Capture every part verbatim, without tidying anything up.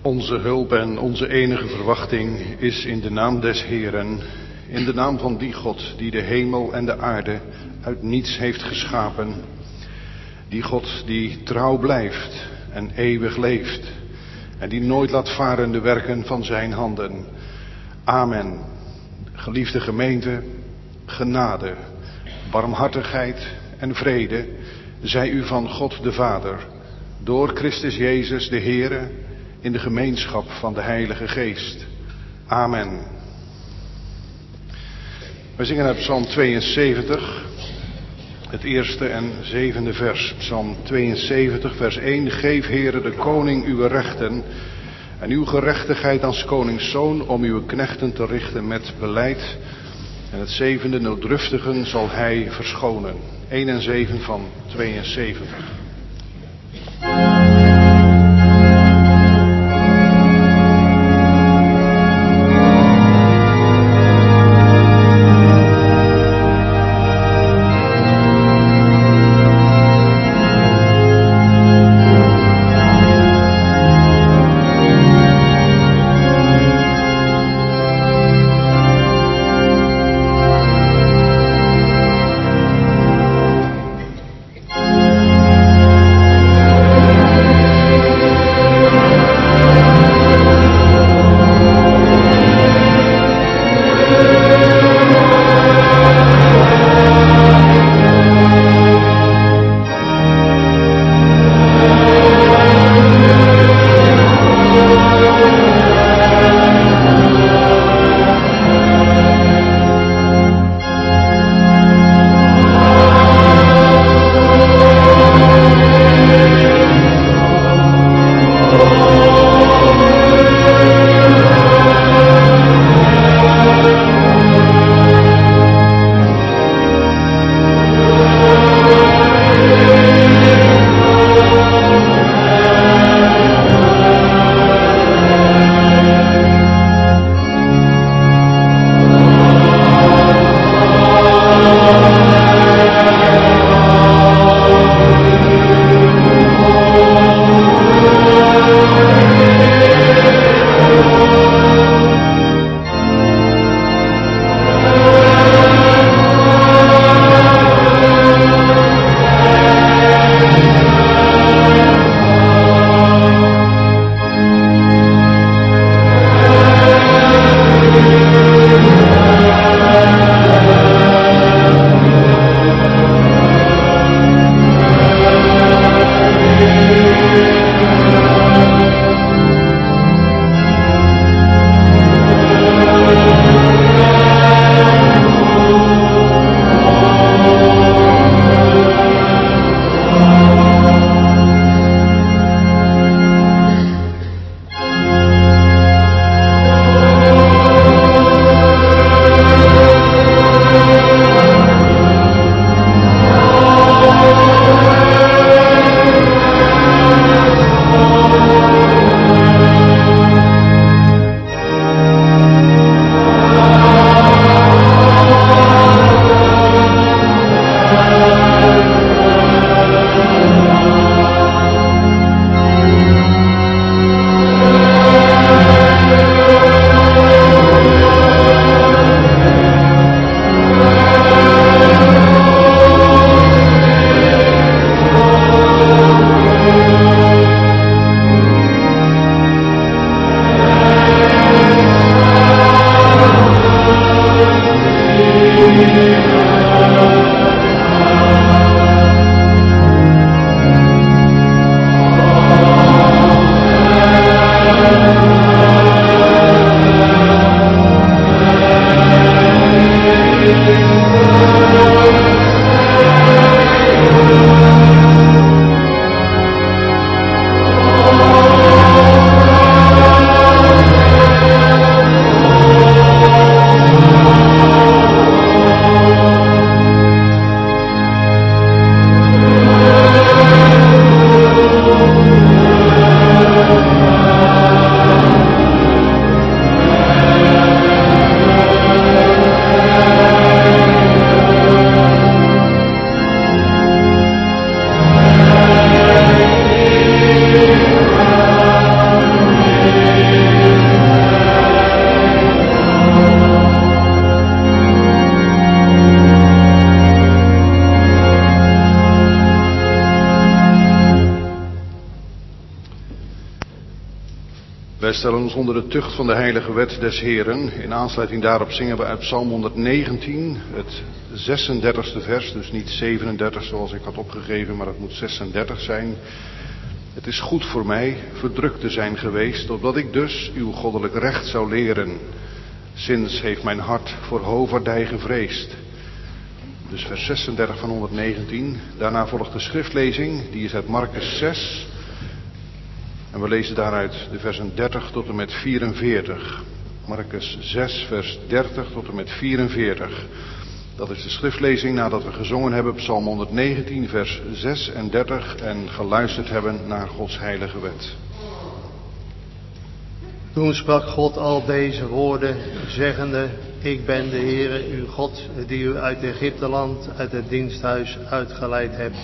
Onze hulp en onze enige verwachting is in de naam des Heeren, in de naam van die God die de hemel en de aarde uit niets heeft geschapen. Die God die trouw blijft en eeuwig leeft en die nooit laat varen de werken van zijn handen. Amen. Geliefde gemeente, genade, barmhartigheid en vrede zij u van God de Vader, door Christus Jezus de Heere, in de gemeenschap van de Heilige Geest. Amen. We zingen uit Psalm tweeënzeventig, het eerste en zevende vers. Psalm tweeënzeventig, vers één. Geef, Heere, de koning uw rechten en uw gerechtigheid als koningszoon, om uw knechten te richten met beleid. En het zevende, nooddruftigen zal hij verschonen. één en zeven van tweeënzeventig. Amen. Wij stellen ons onder de tucht van de heilige wet des Heren. In aansluiting daarop zingen we uit Psalm honderdnegentien, het zesendertigste vers, dus niet zevenendertig zoals ik had opgegeven, maar het moet zesendertig zijn. Het is goed voor mij verdrukt te zijn geweest, opdat ik dus uw goddelijk recht zou leren. Sinds heeft mijn hart voor hovaardij gevreesd. Dus vers zesendertig van honderdnegentien. Daarna volgt de schriftlezing, die is uit Markus zes. En we lezen daaruit de versen dertig tot en met vierenveertig. Markus zes, vers dertig tot en met vierenveertig. Dat is de schriftlezing nadat we gezongen hebben Psalm honderdnegentien, vers zesendertig en geluisterd hebben naar Gods heilige wet. Toen sprak God al deze woorden, zeggende: Ik ben de Heere, uw God, die u uit Egypteland, uit het diensthuis uitgeleid hebt.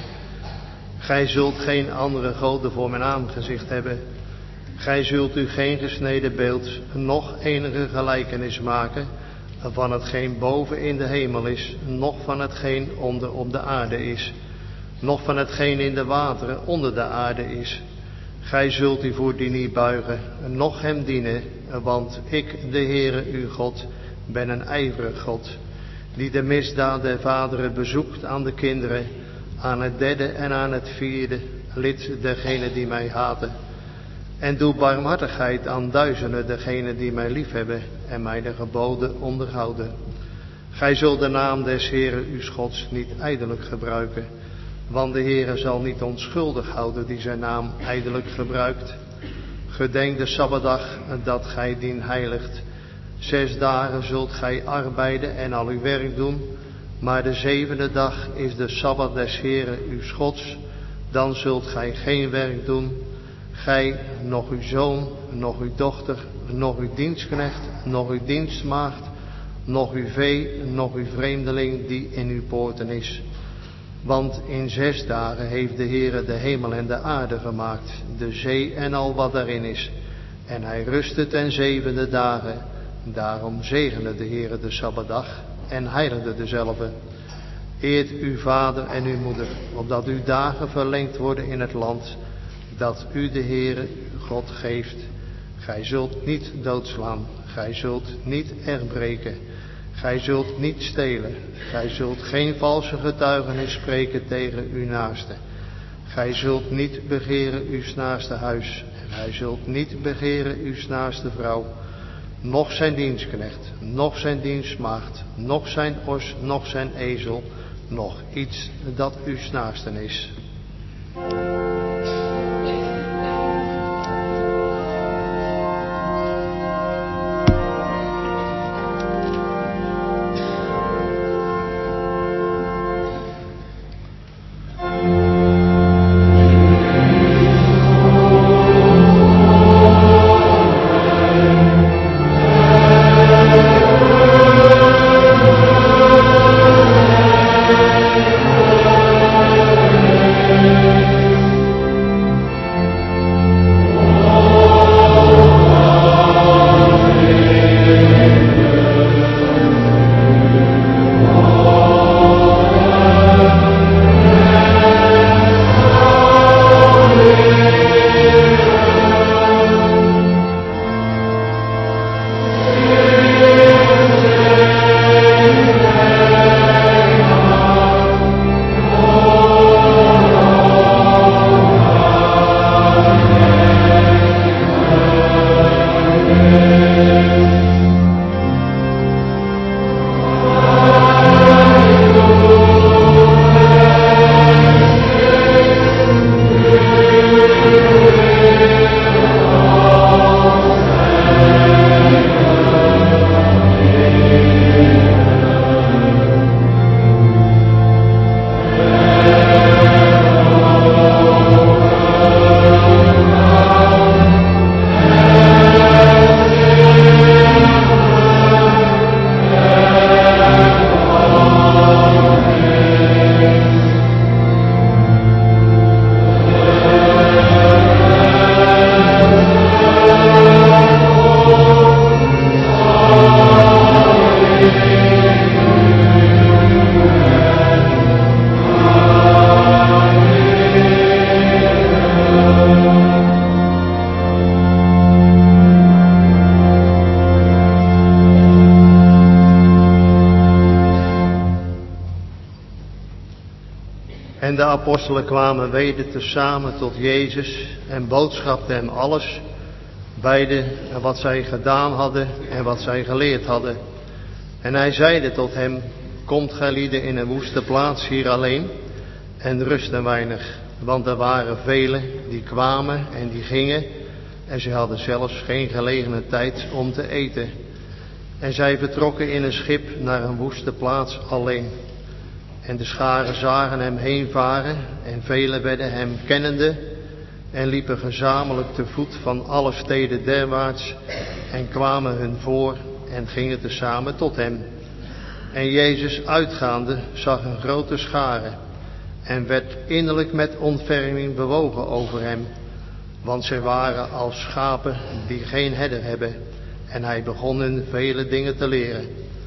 Gij zult geen andere goden voor mijn aangezicht hebben. Gij zult u geen gesneden beeld, noch enige gelijkenis maken van hetgeen boven in de hemel is, noch van hetgeen onder op de aarde is, noch van hetgeen in de wateren onder de aarde is. Gij zult u voor die niet buigen, noch hem dienen, want ik, de Heere uw God, ben een ijverig God, die de misdaad der vaderen bezoekt aan de kinderen, aan het derde en aan het vierde lid degenen die mij haten. En doe barmhartigheid aan duizenden degenen die mij liefhebben en mij de geboden onderhouden. Gij zult de naam des Heeren uw Gods niet ijdelijk gebruiken, want de Heere zal niet onschuldig houden die zijn naam ijdelijk gebruikt. Gedenk de Sabbatdag dat gij dien heiligt. Zes dagen zult gij arbeiden en al uw werk doen, maar de zevende dag is de Sabbat des Heeren uw Gods. Dan zult gij geen werk doen, gij, noch uw zoon, noch uw dochter, noch uw dienstknecht, noch uw dienstmaagd, noch uw vee, noch uw vreemdeling die in uw poorten is. Want in zes dagen heeft de Heere de hemel en de aarde gemaakt, de zee en al wat daarin is. En hij rustte ten zevende dagen. Daarom zegende de Heere de Sabbatdag en heiligde dezelve. Eert uw vader en uw moeder, opdat uw dagen verlengd worden in het land dat u de Heere uw God geeft. Gij zult niet doodslaan, gij zult niet erbreken, gij zult niet stelen, gij zult geen valse getuigenis spreken tegen uw naaste. Gij zult niet begeren uw naaste huis, en gij zult niet begeren uw naaste vrouw, noch zijn dienstknecht, noch zijn dienstmaagd, noch zijn os, noch zijn ezel, noch iets dat uw naasten is. apostelen kwamen weder tezamen tot Jezus en boodschapten hem alles, beide wat zij gedaan hadden en wat zij geleerd hadden. En hij zeide tot hem: komt gij lieden in een woeste plaats hier alleen en rust een weinig, want er waren velen die kwamen en die gingen en ze hadden zelfs geen gelegene tijd om te eten. En zij vertrokken in een schip naar een woeste plaats alleen. En de scharen zagen hem heen varen en velen werden hem kennende en liepen gezamenlijk te voet van alle steden derwaarts en kwamen hun voor en gingen tezamen tot hem. En Jezus uitgaande zag een grote schare en werd innerlijk met ontferming bewogen over hem, want zij waren als schapen die geen herder hebben, en hij begon hun vele dingen te leren.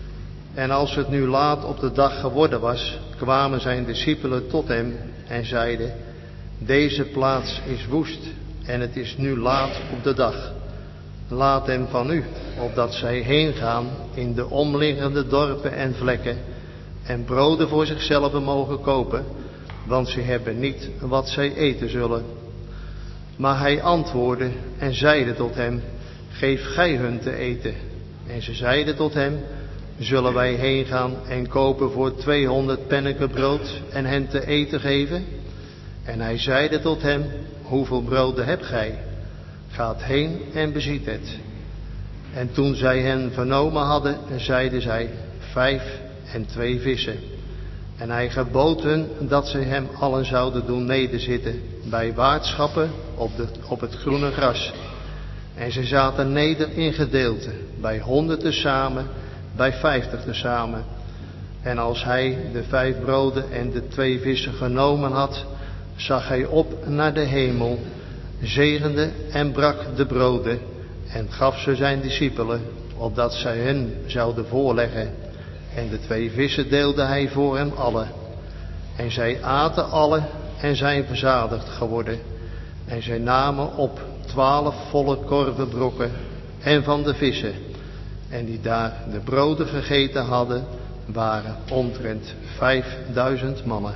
En als het nu laat op de dag geworden was, kwamen zijn discipelen tot hem en zeiden: deze plaats is woest en het is nu laat op de dag. Laat hem van u, opdat zij heen gaan in de omliggende dorpen en vlekken en broden voor zichzelf mogen kopen, want ze hebben niet wat zij eten zullen. Maar hij antwoordde en zeide tot hem: geef gij hun te eten. En ze zeiden tot hem: zullen wij heen gaan en kopen voor tweehonderd penneke brood en hen te eten geven? En hij zeide tot hem: hoeveel broden hebt gij? Gaat heen en beziet het. En toen zij hen vernomen hadden, zeiden zij: vijf en twee vissen. En hij gebood hun dat zij hem allen zouden doen nederzitten bij waardschappen op, de, op het groene gras. En ze zaten neder in gedeelten, bij honderd tezamen, bij vijftig tezamen. En als hij de vijf broden en de twee vissen genomen had, zag hij op naar de hemel, zegende en brak de broden en gaf ze zijn discipelen, opdat zij hen zouden voorleggen. En de twee vissen deelde hij voor hen allen. En zij aten allen en zijn verzadigd geworden. En zij namen op twaalf volle korven brokken en van de vissen. En die daar de broden gegeten hadden, waren omtrent vijfduizend mannen.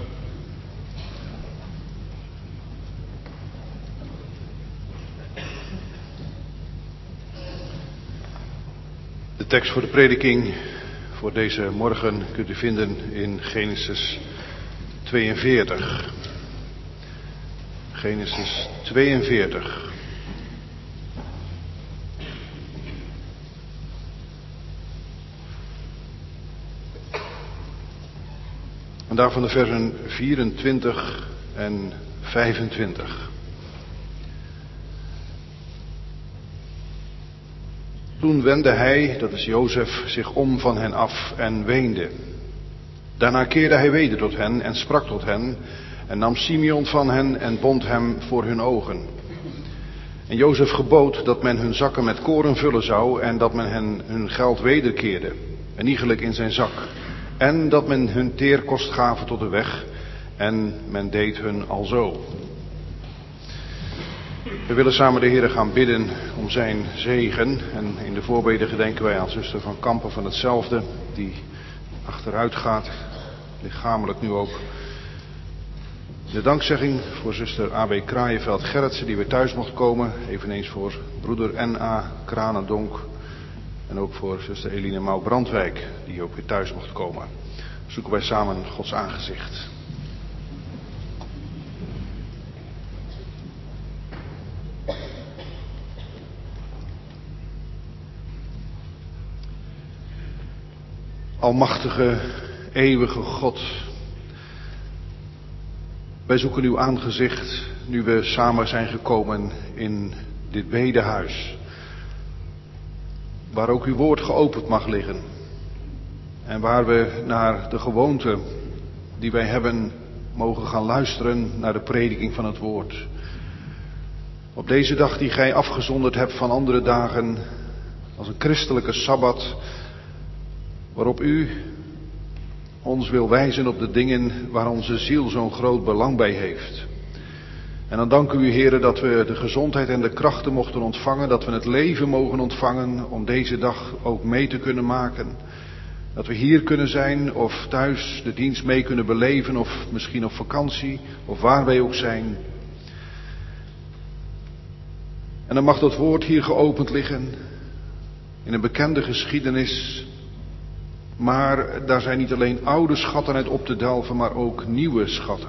De tekst voor de prediking voor deze morgen kunt u vinden in Genesis tweeënveertig. Genesis tweeënveertig. En daarvan de versen vierentwintig en vijfentwintig. Toen wendde hij, dat is Jozef, zich om van hen af en weende. Daarna keerde hij weder tot hen en sprak tot hen en nam Simeon van hen en bond hem voor hun ogen. En Jozef gebood dat men hun zakken met koren vullen zou en dat men hen hun geld wederkeerde, en iegelijk in zijn zak. En dat men hun teerkost gave tot de weg en men deed hun alzo. We willen samen de Heer gaan bidden om zijn zegen. En in de voorbeden gedenken wij aan zuster Van Kampen van hetzelfde, die achteruit gaat, lichamelijk nu ook. De dankzegging voor zuster A B Kraaienveld-Gerritsen, die weer thuis mocht komen. Eveneens voor broeder N A Kranendonk. En ook voor zuster Eline Mouw-Brandwijk, die ook weer thuis mocht komen. Zoeken wij samen Gods aangezicht. Almachtige, eeuwige God, wij zoeken uw aangezicht nu we samen zijn gekomen in dit bedehuis, waar ook uw woord geopend mag liggen en waar we naar de gewoonte die wij hebben mogen gaan luisteren naar de prediking van het woord. Op deze dag die gij afgezonderd hebt van andere dagen als een christelijke sabbat, waarop u ons wil wijzen op de dingen waar onze ziel zo'n groot belang bij heeft. En dan dank u, Heere, dat we de gezondheid en de krachten mochten ontvangen, dat we het leven mogen ontvangen om deze dag ook mee te kunnen maken. Dat we hier kunnen zijn of thuis de dienst mee kunnen beleven of misschien op vakantie of waar wij ook zijn. En dan mag dat woord hier geopend liggen in een bekende geschiedenis. Maar daar zijn niet alleen oude schatten uit op te delven, maar ook nieuwe schatten.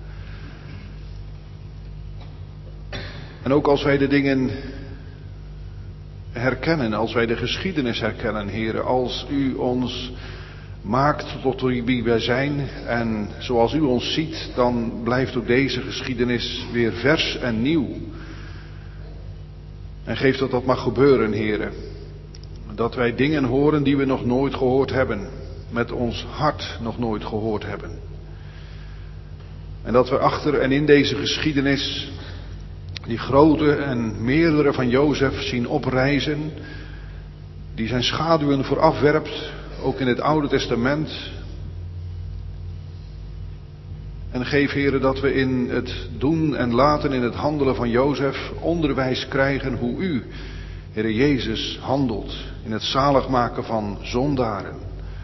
En ook als wij de dingen herkennen, als wij de geschiedenis herkennen, Heere, als u ons maakt tot wie wij zijn en zoals u ons ziet, dan blijft ook deze geschiedenis weer vers en nieuw. En geef dat dat mag gebeuren, Heere. Dat wij dingen horen die we nog nooit gehoord hebben, met ons hart nog nooit gehoord hebben. En dat we achter en in deze geschiedenis die grote en meerdere van Jozef zien oprijzen, die zijn schaduwen voorafwerpt, ook in het Oude Testament. En geef, Heere, dat we in het doen en laten, in het handelen van Jozef, onderwijs krijgen hoe u, Heere Jezus, handelt in het zaligmaken van zondaren.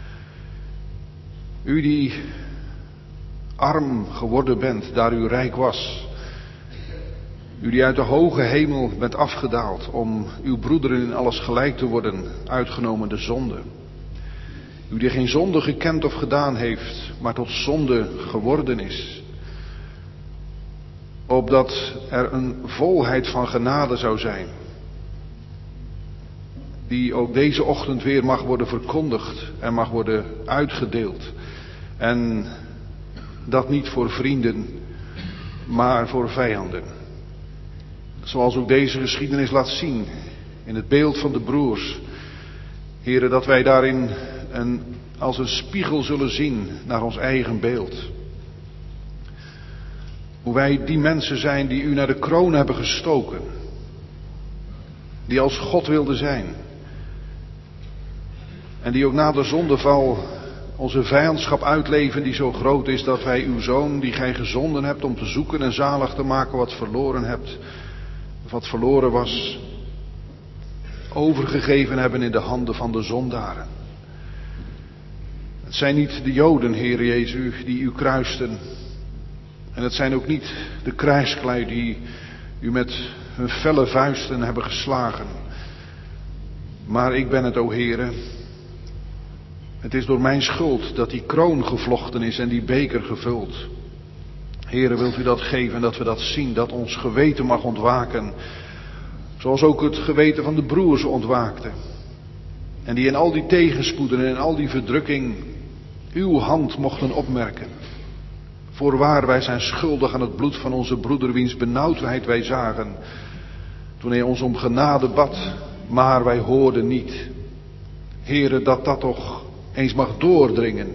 U die arm geworden bent, daar u rijk was. U die uit de hoge hemel bent afgedaald om uw broederen in alles gelijk te worden, uitgenomen de zonde. U die geen zonde gekend of gedaan heeft, maar tot zonde geworden is. Opdat er een volheid van genade zou zijn, die ook deze ochtend weer mag worden verkondigd en mag worden uitgedeeld. En dat niet voor vrienden, maar voor vijanden. Zoals ook deze geschiedenis laat zien, in het beeld van de broers. Heren, dat wij daarin een, als een spiegel zullen zien naar ons eigen beeld. Hoe wij die mensen zijn die u naar de kroon hebben gestoken. Die als God wilden zijn. En die ook na de zondeval onze vijandschap uitleven die zo groot is dat wij uw zoon die gij gezonden hebt om te zoeken en zalig te maken wat verloren hebt, of wat verloren was, overgegeven hebben in de handen van de zondaren. Het zijn niet de Joden, Heer Jezus, die u kruisten. En het zijn ook niet de krijgsklui die u met hun felle vuisten hebben geslagen. Maar ik ben het, o Heere. Het is door mijn schuld dat die kroon gevlochten is en die beker gevuld. Heere, wilt u dat geven en dat we dat zien, dat ons geweten mag ontwaken. Zoals ook het geweten van de broers ontwaakte. En die in al die tegenspoeden en in al die verdrukking uw hand mochten opmerken. Voorwaar, wij zijn schuldig aan het bloed van onze broeder, wiens benauwdheid wij zagen. Toen hij ons om genade bad, maar wij hoorden niet. Heere, dat dat toch eens mag doordringen.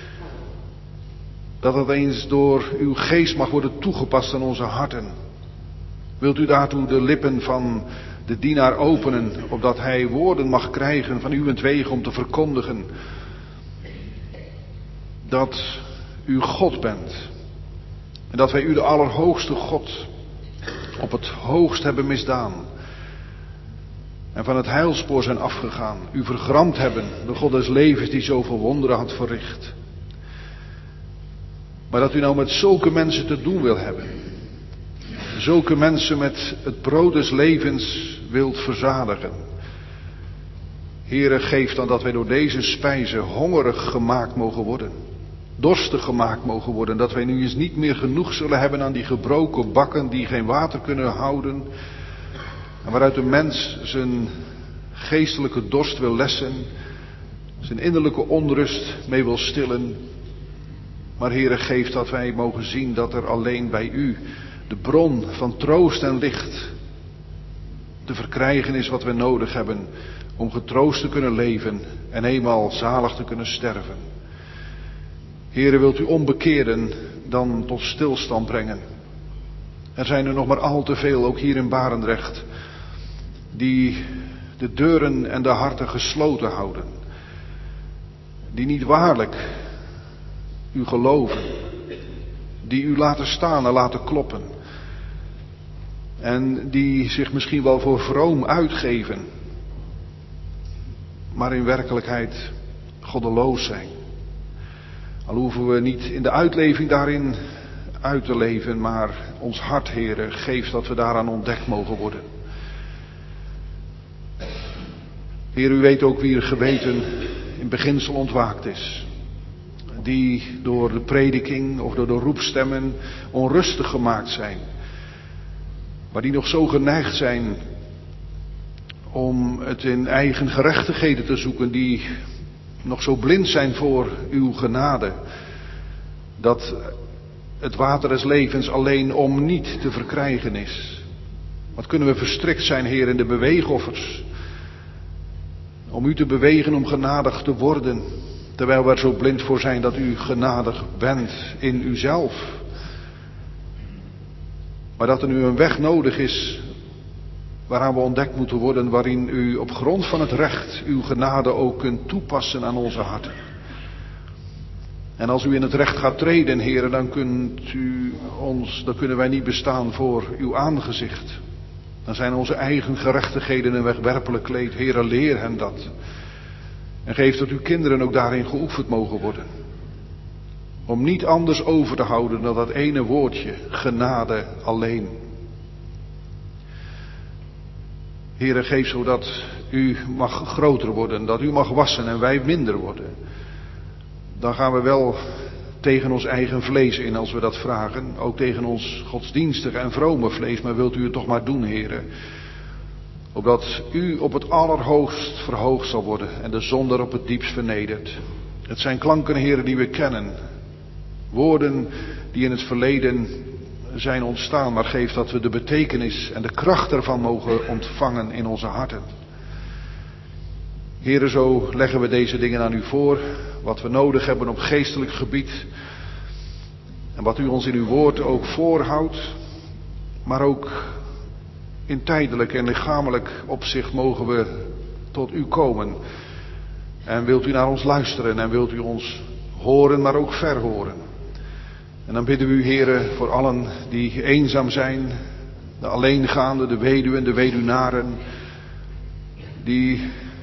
Dat het eens door uw geest mag worden toegepast aan onze harten. Wilt u daartoe de lippen van de dienaar openen, opdat hij woorden mag krijgen van uwentwege om te verkondigen dat u God bent. En dat wij u de allerhoogste God op het hoogst hebben misdaan. En van het heilspoor zijn afgegaan. U vergramd hebben, de God des levens die zoveel wonderen had verricht. Maar dat u nou met zulke mensen te doen wil hebben. Zulke mensen met het brood des levens wilt verzadigen. Heere, geef dan dat wij door deze spijze hongerig gemaakt mogen worden. Dorstig gemaakt mogen worden. Dat wij nu eens niet meer genoeg zullen hebben aan die gebroken bakken die geen water kunnen houden. En waaruit de mens zijn geestelijke dorst wil lessen. Zijn innerlijke onrust mee wil stillen. Maar Heere, geef dat wij mogen zien dat er alleen bij u de bron van troost en licht te verkrijgen is wat we nodig hebben om getroost te kunnen leven en eenmaal zalig te kunnen sterven. Heere, wilt u onbekeerden dan tot stilstand brengen. Er zijn er nog maar al te veel, ook hier in Barendrecht, die de deuren en de harten gesloten houden. Die niet waarlijk u geloven. Die u laten staan en laten kloppen. En die zich misschien wel voor vroom uitgeven. Maar in werkelijkheid goddeloos zijn. Al hoeven we niet in de uitleving daarin uit te leven, maar ons hart, Heere, geeft dat we daaraan ontdekt mogen worden. Heer, u weet ook wie er geweten in beginsel ontwaakt is. Die door de prediking of door de roepstemmen onrustig gemaakt zijn. Maar die nog zo geneigd zijn om het in eigen gerechtigheden te zoeken. Die nog zo blind zijn voor uw genade. Dat het water des levens alleen om niet te verkrijgen is. Wat kunnen we verstrikt zijn, Heer, in de beweegoffers. Om u te bewegen om genadig te worden. Terwijl we er zo blind voor zijn dat u genadig bent in uzelf. Maar dat er nu een weg nodig is waaraan we ontdekt moeten worden. Waarin u op grond van het recht uw genade ook kunt toepassen aan onze harten. En als u in het recht gaat treden, Heer, dan kunt u ons, dan kunnen wij niet bestaan voor uw aangezicht. Dan zijn onze eigen gerechtigheden een wegwerpelijk kleed. Heere, leer hen dat. En geef dat uw kinderen ook daarin geoefend mogen worden. Om niet anders over te houden dan dat ene woordje, genade alleen. Heere, geef zodat u mag groter worden, dat u mag wassen en wij minder worden. Dan gaan we wel tegen ons eigen vlees in als we dat vragen. Ook tegen ons godsdienstige en vrome vlees. Maar wilt u het toch maar doen, Heere. Opdat u op het allerhoogst verhoogd zal worden. En de zonder op het diepst vernederd. Het zijn klanken, Heere, die we kennen. Woorden die in het verleden zijn ontstaan. Maar geef dat we de betekenis en de kracht ervan mogen ontvangen in onze harten. Heere, zo leggen we deze dingen aan u voor. Wat we nodig hebben op geestelijk gebied. En wat u ons in uw woord ook voorhoudt. Maar ook in tijdelijk en lichamelijk opzicht mogen we tot u komen. En wilt u naar ons luisteren en wilt u ons horen, maar ook verhoren. En dan bidden we u, Heere, voor allen die eenzaam zijn. De alleengaande, de weduwen, de weduwnaren. Die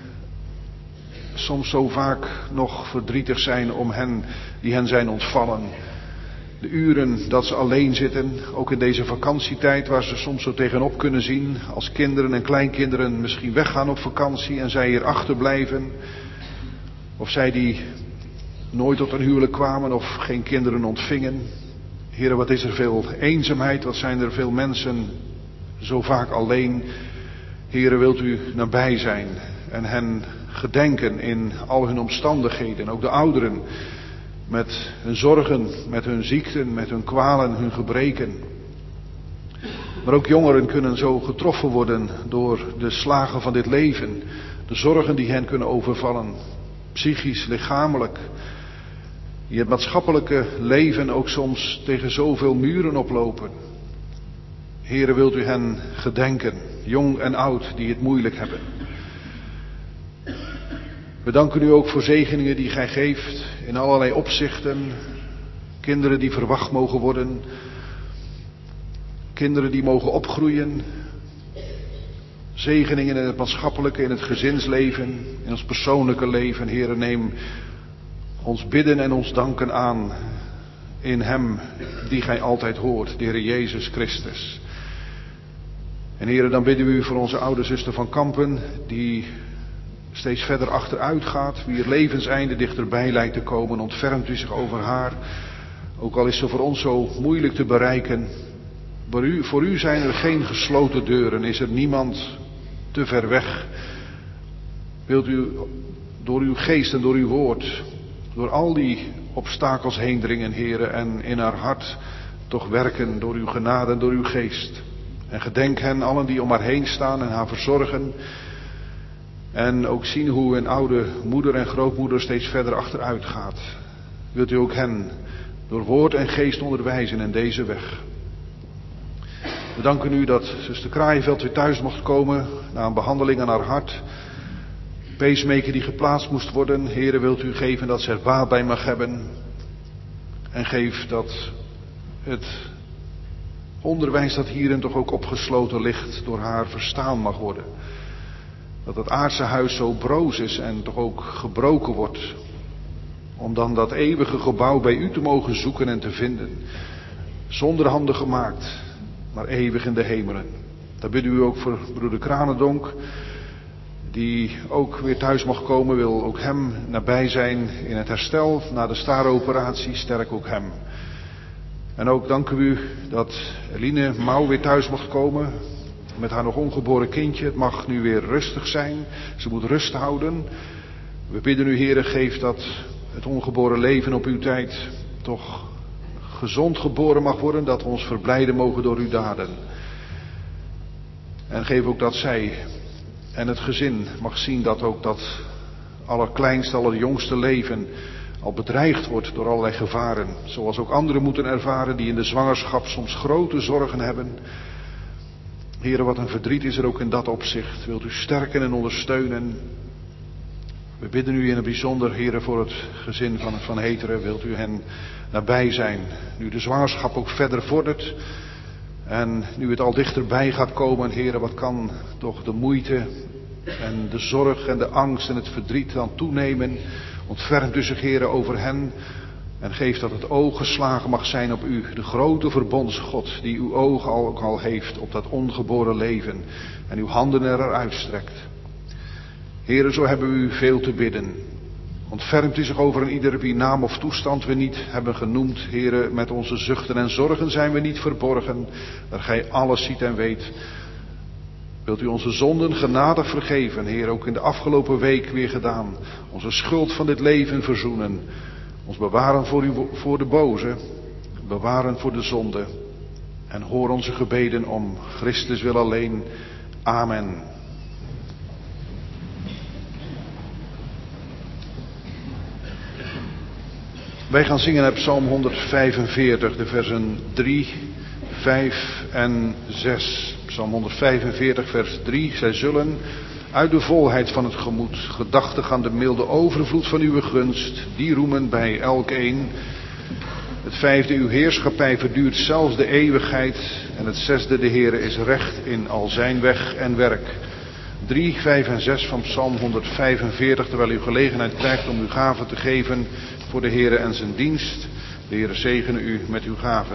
soms zo vaak nog verdrietig zijn om hen die hen zijn ontvallen. De uren dat ze alleen zitten, ook in deze vakantietijd waar ze soms zo tegenop kunnen zien. Als kinderen en kleinkinderen misschien weggaan op vakantie en zij hier achterblijven. Of zij die nooit tot een huwelijk kwamen of geen kinderen ontvingen. Heere, wat is er veel eenzaamheid, wat zijn er veel mensen zo vaak alleen. Heere, wilt u nabij zijn en hen gedenken in al hun omstandigheden. Ook de ouderen met hun zorgen, met hun ziekten, met hun kwalen, hun gebreken. Maar ook jongeren kunnen zo getroffen worden door de slagen van dit leven. De zorgen die hen kunnen overvallen. Psychisch, lichamelijk. Die het maatschappelijke leven ook soms tegen zoveel muren oplopen. Heere, wilt u hen gedenken, jong en oud, die het moeilijk hebben. We danken u ook voor zegeningen die gij geeft in allerlei opzichten. Kinderen die verwacht mogen worden. Kinderen die mogen opgroeien. Zegeningen in het maatschappelijke, in het gezinsleven, in ons persoonlijke leven. Heere, neem ons bidden en ons danken aan in hem die gij altijd hoort, de Heere Jezus Christus. En Heere, dan bidden we u voor onze oude zuster van Kampen, die steeds verder achteruit gaat, wie het levenseinde dichterbij lijkt te komen. Ontfermt u zich over haar, ook al is ze voor ons zo moeilijk te bereiken. Voor u, voor u zijn er geen gesloten deuren, is er niemand te ver weg. Wilt u door uw geest en door uw woord, door al die obstakels heen dringen, Heere, en in haar hart toch werken door uw genade en door uw geest. En gedenk hen allen die om haar heen staan en haar verzorgen. En ook zien hoe een oude moeder en grootmoeder steeds verder achteruit gaat. Wilt u ook hen door woord en geest onderwijzen in deze weg. We danken u dat zuster Kraaienveld weer thuis mocht komen na een behandeling aan haar hart. Pacemaker die geplaatst moest worden. Heere, wilt u geven dat ze er baat bij mag hebben. En geef dat het onderwijs dat hierin toch ook opgesloten ligt door haar verstaan mag worden. Dat het aardse huis zo broos is en toch ook gebroken wordt. Om dan dat eeuwige gebouw bij u te mogen zoeken en te vinden. Zonder handen gemaakt, maar eeuwig in de hemelen. Daar bidden u ook voor broeder Kranendonk, die ook weer thuis mag komen, wil ook hem nabij zijn in het herstel na de starenoperatie, sterk ook hem. En ook danken we u dat Eline Mouw weer thuis mag komen met haar nog ongeboren kindje. Het mag nu weer rustig zijn, ze moet rust houden. We bidden u, Heere, geef dat het ongeboren leven op uw tijd toch gezond geboren mag worden, dat we ons verblijden mogen door uw daden. En geef ook dat zij en het gezin mag zien dat ook dat allerkleinste, allerjongste leven al bedreigd wordt door allerlei gevaren. Zoals ook anderen moeten ervaren die in de zwangerschap soms grote zorgen hebben. Heere, wat een verdriet is er ook in dat opzicht. Wilt u sterken en ondersteunen. We bidden u in het bijzonder, Heere, voor het gezin van, van Heteren. Wilt u hen nabij zijn. Nu de zwangerschap ook verder vordert. En nu het al dichterbij gaat komen, Heere, wat kan toch de moeite en de zorg en de angst en het verdriet dan toenemen. Ontfermt u zich, Heere, over hen. En geef dat het oog geslagen mag zijn op u, de grote verbondsgod, die uw oog al, ook al heeft op dat ongeboren leven. En uw handen er uitstrekt. Heere, zo hebben we u veel te bidden. Ontfermt u zich over een ieder wie naam of toestand we niet hebben genoemd. Heere, met onze zuchten en zorgen zijn we niet verborgen. Dat gij alles ziet en weet. Wilt u onze zonden genadig vergeven, Heer, ook in de afgelopen week weer gedaan. Onze schuld van dit leven verzoenen. Ons bewaren voor, u, voor de boze. Bewaren voor de zonde. En hoor onze gebeden om Christus wil alleen. Amen. Wij gaan zingen uit Psalm honderdvijfenveertig, de versen drie, vijf en zes. Psalm honderdvijfenveertig, vers drie. Zij zullen uit de volheid van het gemoed, gedachtig aan de milde overvloed van uw gunst, die roemen bij elk een. Het vijfde, uw heerschappij verduurt zelfs de eeuwigheid. En het zesde, de Heere is recht in al zijn weg en werk. drie, vijf en zes van Psalm honderdvijfenveertig, terwijl u gelegenheid krijgt om uw gaven te geven voor de Heere en zijn dienst. De Heere zegene u met uw gaven.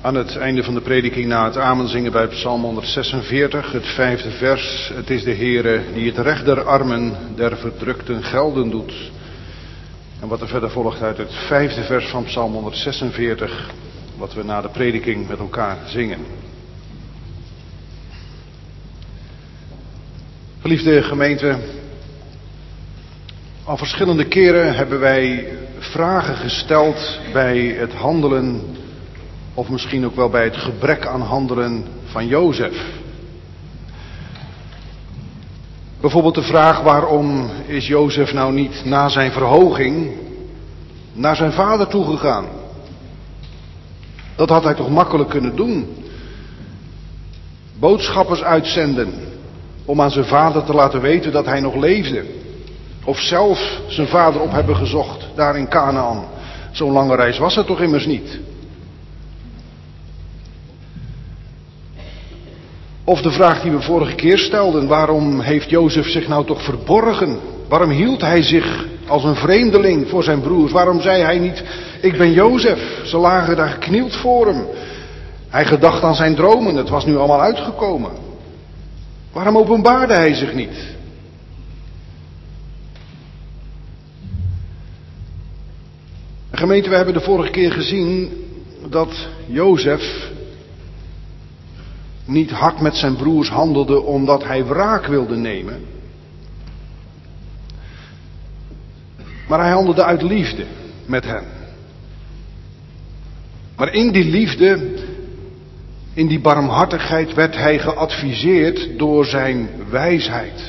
Aan het einde van de prediking na het amen zingen bij Psalm honderdzesenveertig, het vijfde vers. Het is de Heere die het recht der armen der verdrukten gelden doet. En wat er verder volgt uit het vijfde vers van Psalm honderdzesenveertig, wat we na de prediking met elkaar zingen. Geliefde gemeente, al verschillende keren hebben wij vragen gesteld bij het handelen, of misschien ook wel bij het gebrek aan handelen van Jozef. Bijvoorbeeld de vraag: waarom is Jozef nou niet na zijn verhoging naar zijn vader toegegaan? Dat had hij toch makkelijk kunnen doen? Boodschappers uitzenden om aan zijn vader te laten weten dat hij nog leefde. Of zelf zijn vader op hebben gezocht, daar in Kanaan. Zo'n lange reis was het toch immers niet? Of de vraag die we vorige keer stelden: waarom heeft Jozef zich nou toch verborgen? Waarom hield hij zich als een vreemdeling voor zijn broers? Waarom zei hij niet: ik ben Jozef? Ze lagen daar geknield voor hem. Hij gedacht aan zijn dromen, het was nu allemaal uitgekomen. Waarom openbaarde hij zich niet? Gemeente, we hebben de vorige keer gezien dat Jozef niet hard met zijn broers handelde omdat hij wraak wilde nemen. Maar hij handelde uit liefde met hen. Maar in die liefde, in die barmhartigheid werd hij geadviseerd door zijn wijsheid.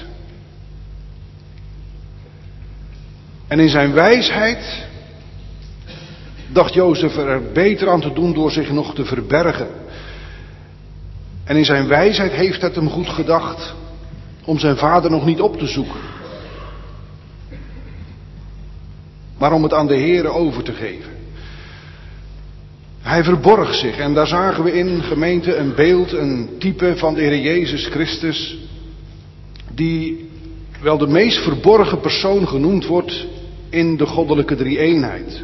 En in zijn wijsheid dacht Jozef er beter aan te doen door zich nog te verbergen. En in zijn wijsheid heeft het hem goed gedacht om zijn vader nog niet op te zoeken. Maar om het aan de Heere over te geven. Hij verborg zich en daar zagen we in, gemeente, een beeld, een type van de Heer Jezus Christus, die wel de meest verborgen persoon genoemd wordt in de goddelijke drie-eenheid.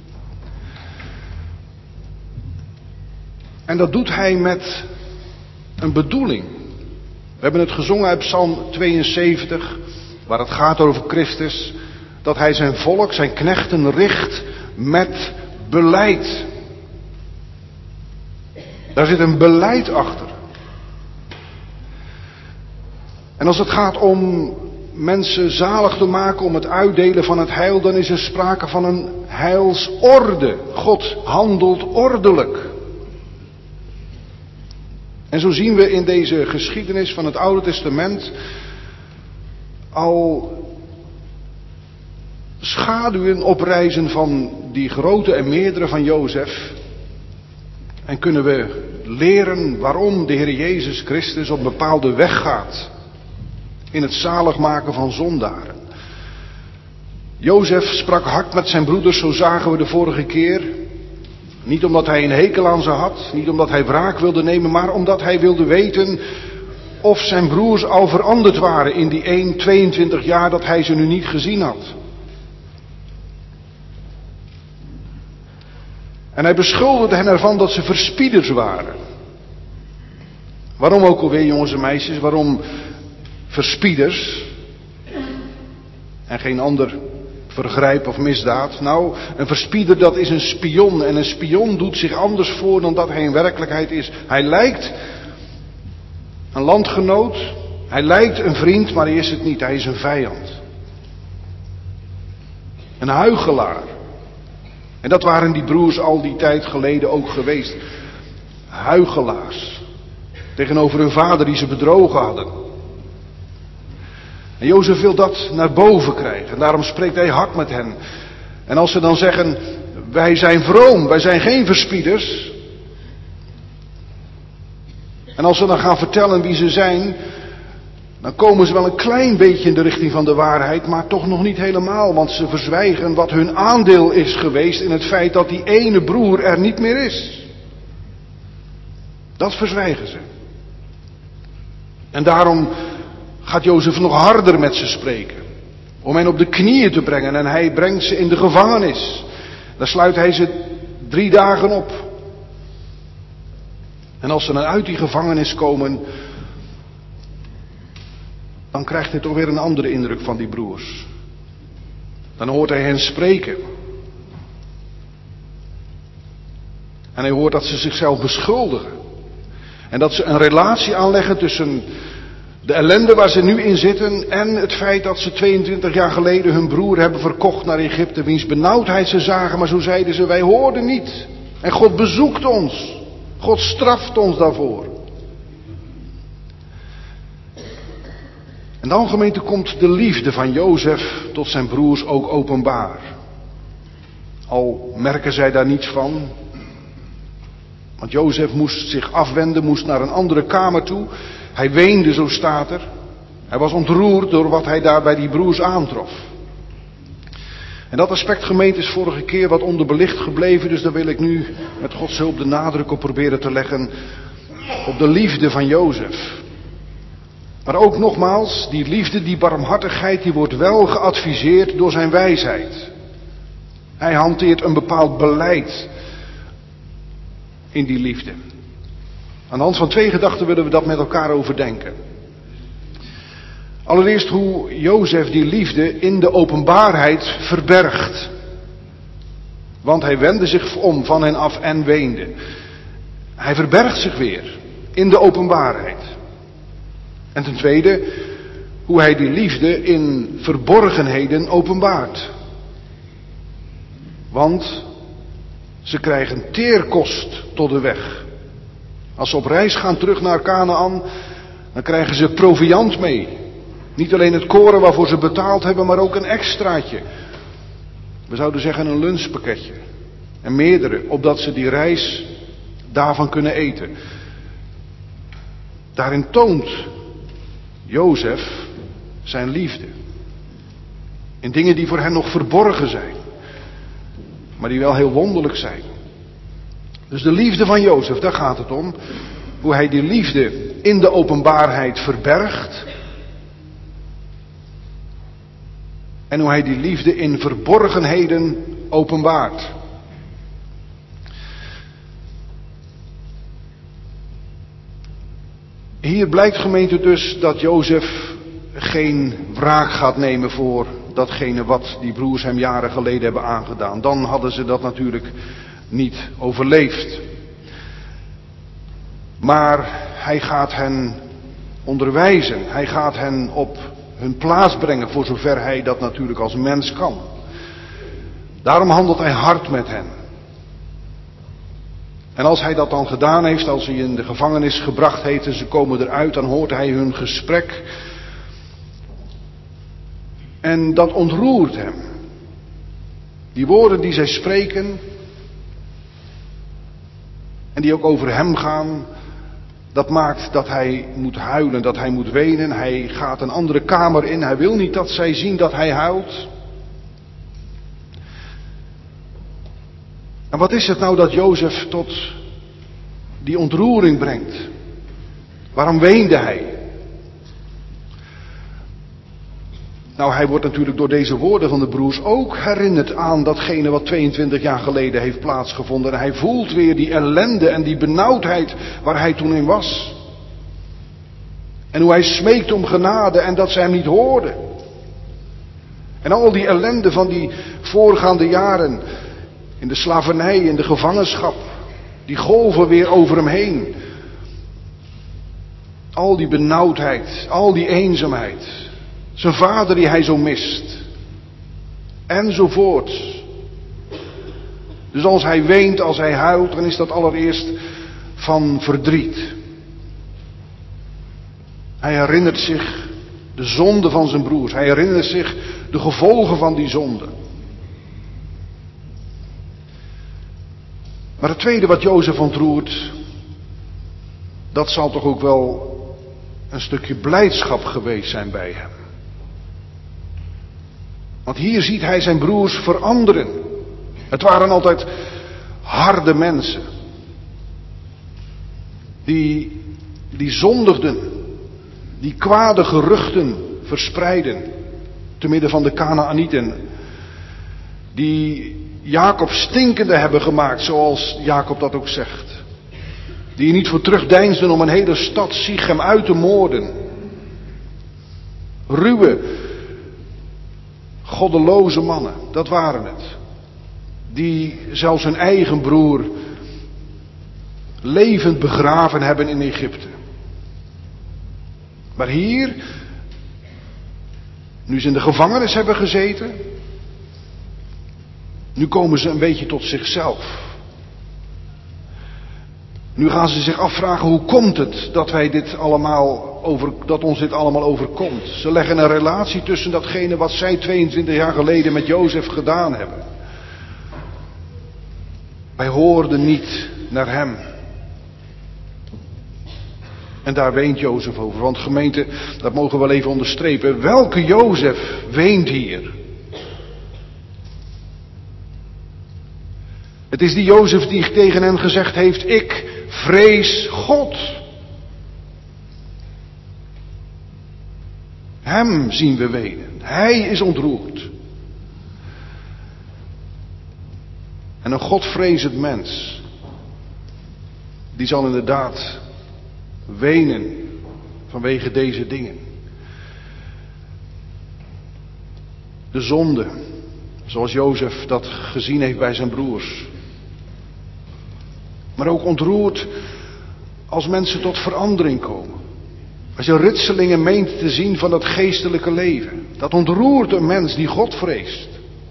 En dat doet hij met een bedoeling. We hebben het gezongen uit Psalm tweeënzeventig, waar het gaat over Christus, dat hij zijn volk, zijn knechten richt met beleid. Daar zit een beleid achter. En als het gaat om mensen zalig te maken, om het uitdelen van het heil, dan is er sprake van een heilsorde. God handelt ordelijk. En zo zien we in deze geschiedenis van het Oude Testament al schaduwen oprijzen van die grote en meerdere van Jozef. En kunnen we leren waarom de Heer Jezus Christus op een bepaalde weg gaat in het zaligmaken van zondaren. Jozef sprak hard met zijn broeders, zo zagen we de vorige keer. Niet omdat hij een hekel aan ze had, niet omdat hij wraak wilde nemen, maar omdat hij wilde weten of zijn broers al veranderd waren in die een, tweeëntwintig jaar dat hij ze nu niet gezien had. En hij beschuldigde hen ervan dat ze verspieders waren. Waarom ook alweer, jongens en meisjes, waarom verspieders en geen ander vergrijp of misdaad? Nou, een verspieder, dat is een spion. En een spion doet zich anders voor dan dat hij in werkelijkheid is. Hij lijkt een landgenoot, hij lijkt een vriend, maar hij is het niet. Hij is een vijand. Een huichelaar. En dat waren die broers al die tijd geleden ook geweest. Huichelaars. Tegenover hun vader die ze bedrogen hadden. En Jozef wil dat naar boven krijgen. En daarom spreekt hij hard met hen. En als ze dan zeggen: wij zijn vroom, wij zijn geen verspieders. En als ze dan gaan vertellen wie ze zijn, dan komen ze wel een klein beetje in de richting van de waarheid, maar toch nog niet helemaal. Want ze verzwijgen wat hun aandeel is geweest in het feit dat die ene broer er niet meer is. Dat verzwijgen ze. En daarom gaat Jozef nog harder met ze spreken. Om hen op de knieën te brengen. En hij brengt ze in de gevangenis. Daar sluit hij ze drie dagen op. En als ze dan uit die gevangenis komen, dan krijgt hij toch weer een andere indruk van die broers. Dan hoort hij hen spreken. En hij hoort dat ze zichzelf beschuldigen. En dat ze een relatie aanleggen tussen de ellende waar ze nu in zitten en het feit dat ze tweeëntwintig jaar geleden hun broer hebben verkocht naar Egypte, wiens benauwdheid ze zagen, maar zo zeiden ze, wij hoorden niet. En God bezoekt ons. God straft ons daarvoor. En dan, gemeente, komt de liefde van Jozef tot zijn broers ook openbaar. Al merken zij daar niets van. Want Jozef moest zich afwenden, moest naar een andere kamer toe. Hij weende, zo staat er. Hij was ontroerd door wat hij daar bij die broers aantrof. En dat aspect, gemeente, is vorige keer wat onderbelicht gebleven. Dus daar wil ik nu met Gods hulp de nadruk op proberen te leggen. Op de liefde van Jozef. Maar ook nogmaals, die liefde, die barmhartigheid, die wordt wel geadviseerd door zijn wijsheid. Hij hanteert een bepaald beleid in die liefde. Aan de hand van twee gedachten willen we dat met elkaar overdenken. Allereerst hoe Jozef die liefde in de openbaarheid verbergt. Want hij wendde zich om van hen af en weende. Hij verbergt zich weer in de openbaarheid. En ten tweede, hoe hij die liefde in verborgenheden openbaart. Want ze krijgen teerkost tot de weg. Als ze op reis gaan terug naar Kanaan, dan krijgen ze proviand mee. Niet alleen het koren waarvoor ze betaald hebben, maar ook een extraatje. We zouden zeggen een lunchpakketje. En meerdere, opdat ze die reis daarvan kunnen eten. Daarin toont Jozef zijn liefde. In dingen die voor hen nog verborgen zijn. Maar die wel heel wonderlijk zijn. Dus de liefde van Jozef, daar gaat het om. Hoe hij die liefde in de openbaarheid verbergt. En hoe hij die liefde in verborgenheden openbaart. Hier blijkt, gemeente, dus dat Jozef geen wraak gaat nemen voor datgene wat die broers hem jaren geleden hebben aangedaan. Dan hadden ze dat natuurlijk niet overleefd. Maar hij gaat hen onderwijzen. Hij gaat hen op hun plaats brengen, voor zover hij dat natuurlijk als mens kan. Daarom handelt hij hard met hen. En als hij dat dan gedaan heeft, als hij in de gevangenis gebracht heeft en ze komen eruit, dan hoort hij hun gesprek. En dat ontroert hem. Die woorden die zij spreken, en die ook over hem gaan, dat maakt dat hij moet huilen, dat hij moet wenen. Hij gaat een andere kamer in, hij wil niet dat zij zien dat hij huilt. En wat is het nou dat Jozef tot die ontroering brengt? Waarom weende hij? Nou, hij wordt natuurlijk door deze woorden van de broers ook herinnerd aan datgene wat tweeëntwintig jaar geleden heeft plaatsgevonden. En hij voelt weer die ellende en die benauwdheid waar hij toen in was. En hoe hij smeekt om genade en dat ze hem niet hoorden. En al die ellende van die voorgaande jaren in de slavernij, in de gevangenschap. Die golven weer over hem heen. Al die benauwdheid, al die eenzaamheid. Zijn vader die hij zo mist. Enzovoort. Dus als hij weent, als hij huilt, dan is dat allereerst van verdriet. Hij herinnert zich de zonde van zijn broers. Hij herinnert zich de gevolgen van die zonde. Maar het tweede wat Jozef ontroert, dat zal toch ook wel een stukje blijdschap geweest zijn bij hem. Want hier ziet hij zijn broers veranderen. Het waren altijd harde mensen. Die, die zondigden. Die kwade geruchten verspreiden. Te midden van de Kanaanieten. Die Jacob stinkende hebben gemaakt, zoals Jacob dat ook zegt. Die er niet voor terugdeinsden om een hele stad Sichem uit te moorden. Ruwe, goddeloze mannen, dat waren het. Die zelfs hun eigen broer levend begraven hebben in Egypte. Maar hier, nu ze in de gevangenis hebben gezeten, nu komen ze een beetje tot zichzelf. Nu gaan ze zich afvragen, hoe komt het dat wij dit allemaal over, dat ons dit allemaal overkomt? Ze leggen een relatie tussen datgene wat zij tweeëntwintig jaar geleden met Jozef gedaan hebben. Wij hoorden niet naar hem. En daar weent Jozef over. Want gemeente, dat mogen we wel even onderstrepen. Welke Jozef weent hier? Het is die Jozef die tegen hen gezegd heeft, ik vrees God. Hem zien we wenen. Hij is ontroerd. En een godvrezend mens, die zal inderdaad wenen vanwege deze dingen. De zonde, zoals Jozef dat gezien heeft bij zijn broers. Maar ook ontroerd als mensen tot verandering komen. Als je ritselingen meent te zien van dat geestelijke leven. Dat ontroert een mens die God vreest.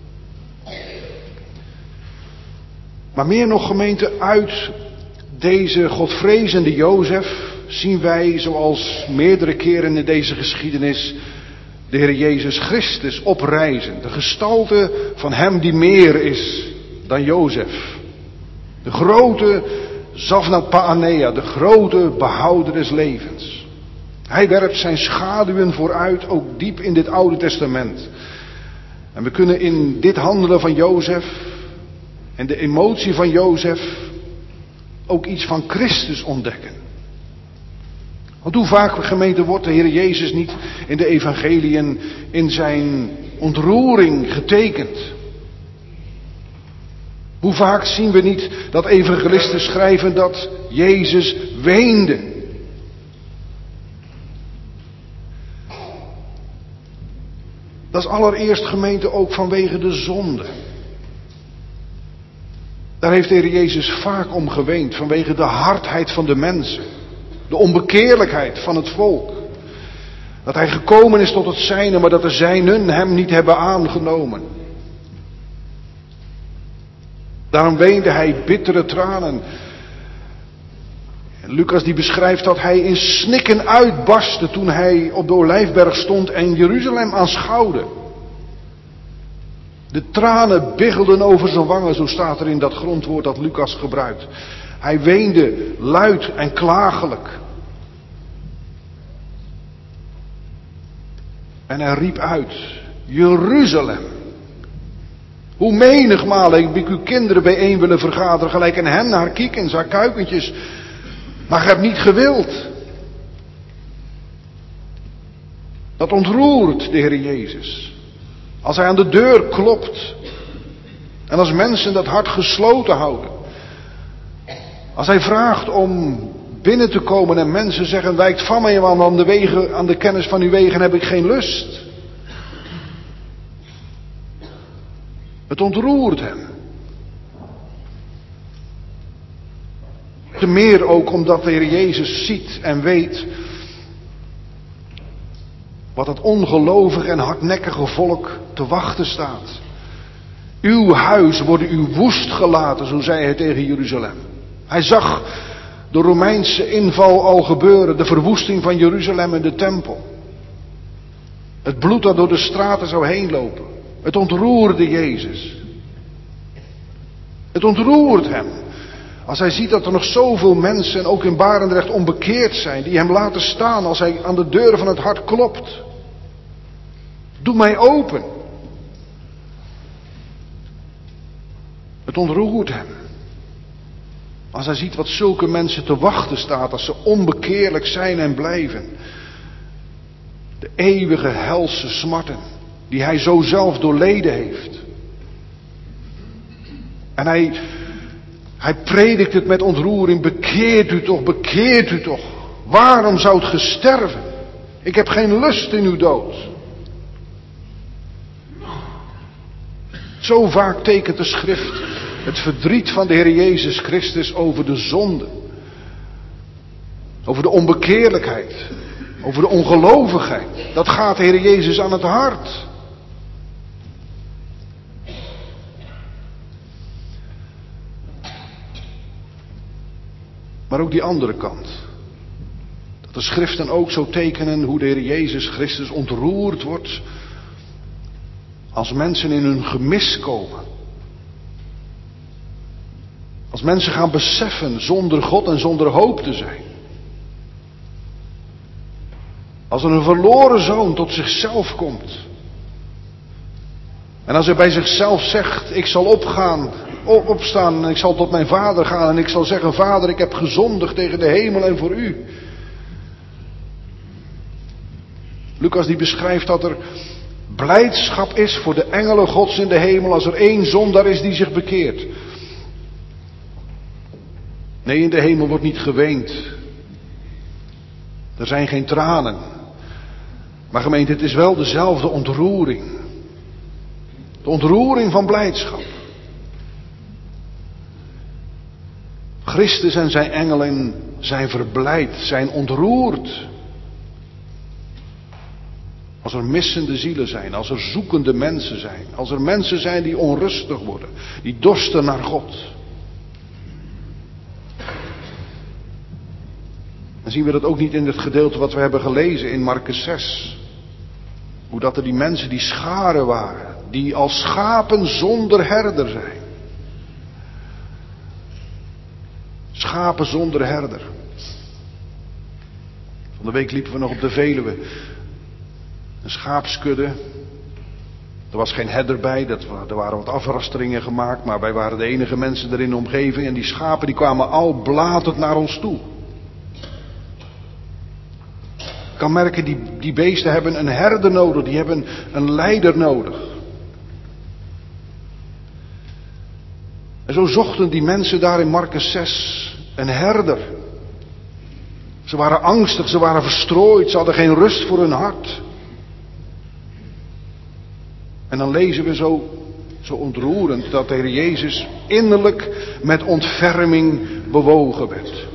Maar meer nog, gemeente, uit deze godvrezende Jozef zien wij, zoals meerdere keren in deze geschiedenis, de Heer Jezus Christus oprijzen. De gestalte van hem die meer is dan Jozef. De grote Zavnat Paanea, de grote behouder des levens. Hij werpt zijn schaduwen vooruit, ook diep in dit Oude Testament. En we kunnen in dit handelen van Jozef en de emotie van Jozef ook iets van Christus ontdekken. Want hoe vaak, gemeente, wordt de Heer Jezus niet in de evangeliën in zijn ontroering getekend? Hoe vaak zien we niet dat evangelisten schrijven dat Jezus weende? Dat is allereerst, gemeente, ook vanwege de zonde. Daar heeft de Heer Jezus vaak om geweend, vanwege de hardheid van de mensen. De onbekeerlijkheid van het volk. Dat hij gekomen is tot het zijne, maar dat de zijnen hem niet hebben aangenomen. Daarom weende hij bittere tranen. En Lucas die beschrijft dat hij in snikken uitbarstte toen hij op de Olijfberg stond en Jeruzalem aanschouwde. De tranen biggelden over zijn wangen, zo staat er in dat grondwoord dat Lucas gebruikt. Hij weende luid en klagelijk. En hij riep uit, Jeruzalem. Hoe menigmaal heb ik uw kinderen bijeen willen vergaderen, gelijk een hen haar kiekens, haar kuikentjes. Maar gij hebt niet gewild. Dat ontroert de Heer Jezus. Als hij aan de deur klopt. En als mensen dat hart gesloten houden. Als hij vraagt om binnen te komen en mensen zeggen, wijkt van mij, want aan de, wegen, aan de kennis van uw wegen heb ik geen lust. Het ontroert hem. Te meer ook omdat de Heer Jezus ziet en weet wat het ongelovige en hardnekkige volk te wachten staat. Uw huis wordt u woest gelaten, zo zei hij tegen Jeruzalem. Hij zag de Romeinse inval al gebeuren, de verwoesting van Jeruzalem en de tempel. Het bloed dat door de straten zou heen lopen. Het ontroerde Jezus. Het ontroert hem. Als hij ziet dat er nog zoveel mensen, ook in Barendrecht, onbekeerd zijn, die hem laten staan als hij aan de deuren van het hart klopt. Doe mij open. Het ontroert hem. Als hij ziet wat zulke mensen te wachten staat, als ze onbekeerlijk zijn en blijven. De eeuwige helse smarten, die hij zo zelf doorleden heeft. En hij, Hij predikt het met ontroering. Bekeert u toch, bekeert u toch. Waarom zoudt ge sterven? Ik heb geen lust in uw dood. Zo vaak tekent de schrift het verdriet van de Heer Jezus Christus over de zonde. Over de onbekeerlijkheid. Over de ongelovigheid. Dat gaat de Heer Jezus aan het hart. Maar ook die andere kant. Dat de schriften ook zo tekenen hoe de Heer Jezus Christus ontroerd wordt. Als mensen in hun gemis komen. Als mensen gaan beseffen zonder God en zonder hoop te zijn. Als er een verloren zoon tot zichzelf komt. En als hij bij zichzelf zegt, ik zal opgaan, opstaan en ik zal tot mijn vader gaan en ik zal zeggen, vader, ik heb gezondigd tegen de hemel en voor u. Lucas die beschrijft dat er blijdschap is voor de engelen Gods in de hemel als er één zondaar is die zich bekeert. Nee, in de hemel wordt niet geweend. Er zijn geen tranen. Maar gemeente, het is wel dezelfde ontroering. De ontroering van blijdschap. Christus en zijn engelen zijn verblijd, zijn ontroerd. Als er missende zielen zijn, als er zoekende mensen zijn, als er mensen zijn die onrustig worden, die dorsten naar God. Dan zien we dat ook niet in het gedeelte wat we hebben gelezen in Markus zes. Hoe dat er die mensen die scharen waren, die als schapen zonder herder zijn. Schapen zonder herder. Van de week liepen we nog op de Veluwe. Een schaapskudde. Er was geen herder bij, dat, er waren wat afrasteringen gemaakt, maar wij waren de enige mensen er in de omgeving. En die schapen die kwamen al blatend naar ons toe. Ik kan merken, die, die beesten hebben een herder nodig, die hebben een leider nodig. En zo zochten die mensen daar in Markus zes een herder. Ze waren angstig, ze waren verstrooid, ze hadden geen rust voor hun hart. En dan lezen we zo, zo ontroerend dat de Heer Jezus innerlijk met ontferming bewogen werd.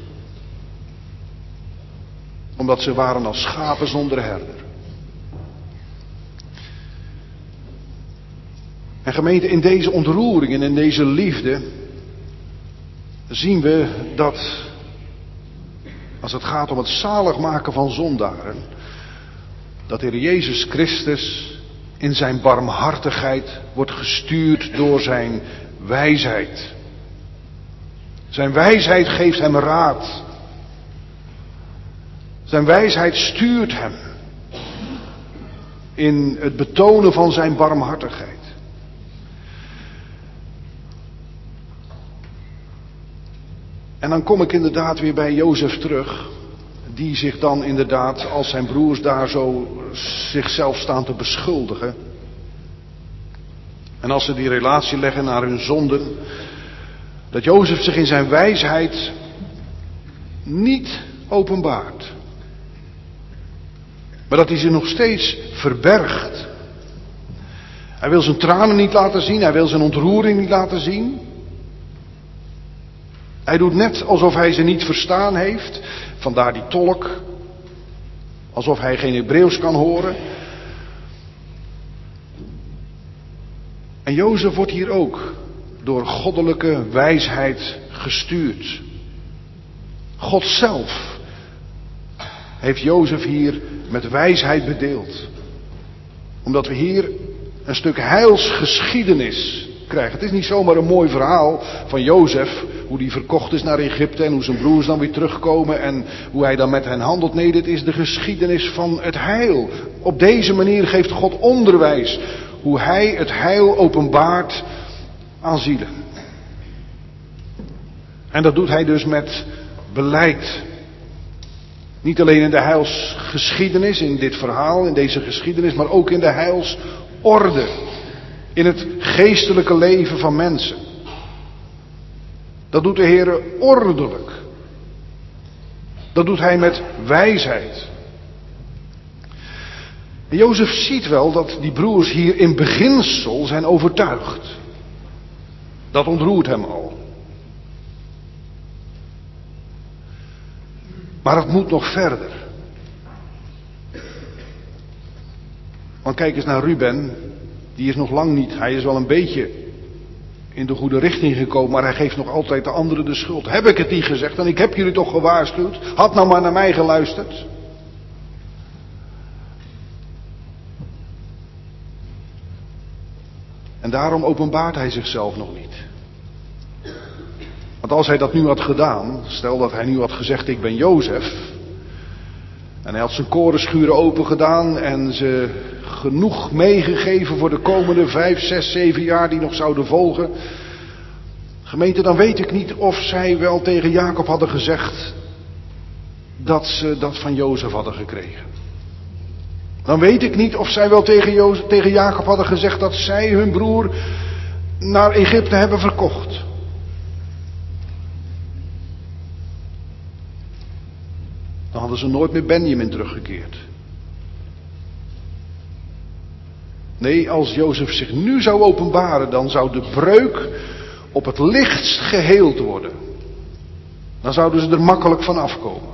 Omdat ze waren als schapen zonder herder. En gemeente, in deze ontroering en in deze liefde zien we dat als het gaat om het zalig maken van zondaren, dat de Heer Jezus Christus in zijn barmhartigheid wordt gestuurd door zijn wijsheid. Zijn wijsheid geeft hem raad. Zijn wijsheid stuurt hem in het betonen van zijn barmhartigheid. En dan kom ik inderdaad weer bij Jozef terug, die zich dan inderdaad, als zijn broers daar zo zichzelf staan te beschuldigen, en als ze die relatie leggen naar hun zonden, dat Jozef zich in zijn wijsheid niet openbaart. Maar dat hij zich nog steeds verbergt. Hij wil zijn tranen niet laten zien, hij wil zijn ontroering niet laten zien. Hij doet net alsof hij ze niet verstaan heeft. Vandaar die tolk. Alsof hij geen Hebreeuws kan horen. En Jozef wordt hier ook door goddelijke wijsheid gestuurd. God zelf heeft Jozef hier met wijsheid bedeeld. Omdat we hier een stuk heilsgeschiedenis krijgen. Het is niet zomaar een mooi verhaal van Jozef, hoe die verkocht is naar Egypte en hoe zijn broers dan weer terugkomen en hoe hij dan met hen handelt. Nee, dit is de geschiedenis van het heil. Op deze manier geeft God onderwijs hoe hij het heil openbaart aan zielen. En dat doet hij dus met beleid. Niet alleen in de heilsgeschiedenis, in dit verhaal, in deze geschiedenis, maar ook in de heilsorde. In het geestelijke leven van mensen. Dat doet de Heer ordelijk. Dat doet hij met wijsheid. En Jozef ziet wel dat die broers hier in beginsel zijn overtuigd. Dat ontroert hem al. Maar het moet nog verder. Want kijk eens naar Ruben. Die is nog lang niet. Hij is wel een beetje in de goede richting gekomen. Maar hij geeft nog altijd de anderen de schuld. Heb ik het niet gezegd? En ik heb jullie toch gewaarschuwd? Had nou maar naar mij geluisterd. En daarom openbaart hij zichzelf nog niet. Want als hij dat nu had gedaan, stel dat hij nu had gezegd ik ben Jozef. En hij had zijn korenschuren open gedaan en ze genoeg meegegeven voor de komende vijf, zes, zeven jaar die nog zouden volgen. Gemeente, dan weet ik niet of zij wel tegen Jacob hadden gezegd dat ze dat van Jozef hadden gekregen. Dan weet ik niet of zij wel tegen, Jozef, tegen Jacob hadden gezegd dat zij hun broer naar Egypte hebben verkocht. Dan hadden ze nooit meer Benjamin teruggekeerd. Nee, als Jozef zich nu zou openbaren, dan zou de breuk op het lichtst geheeld worden. Dan zouden ze er makkelijk van afkomen.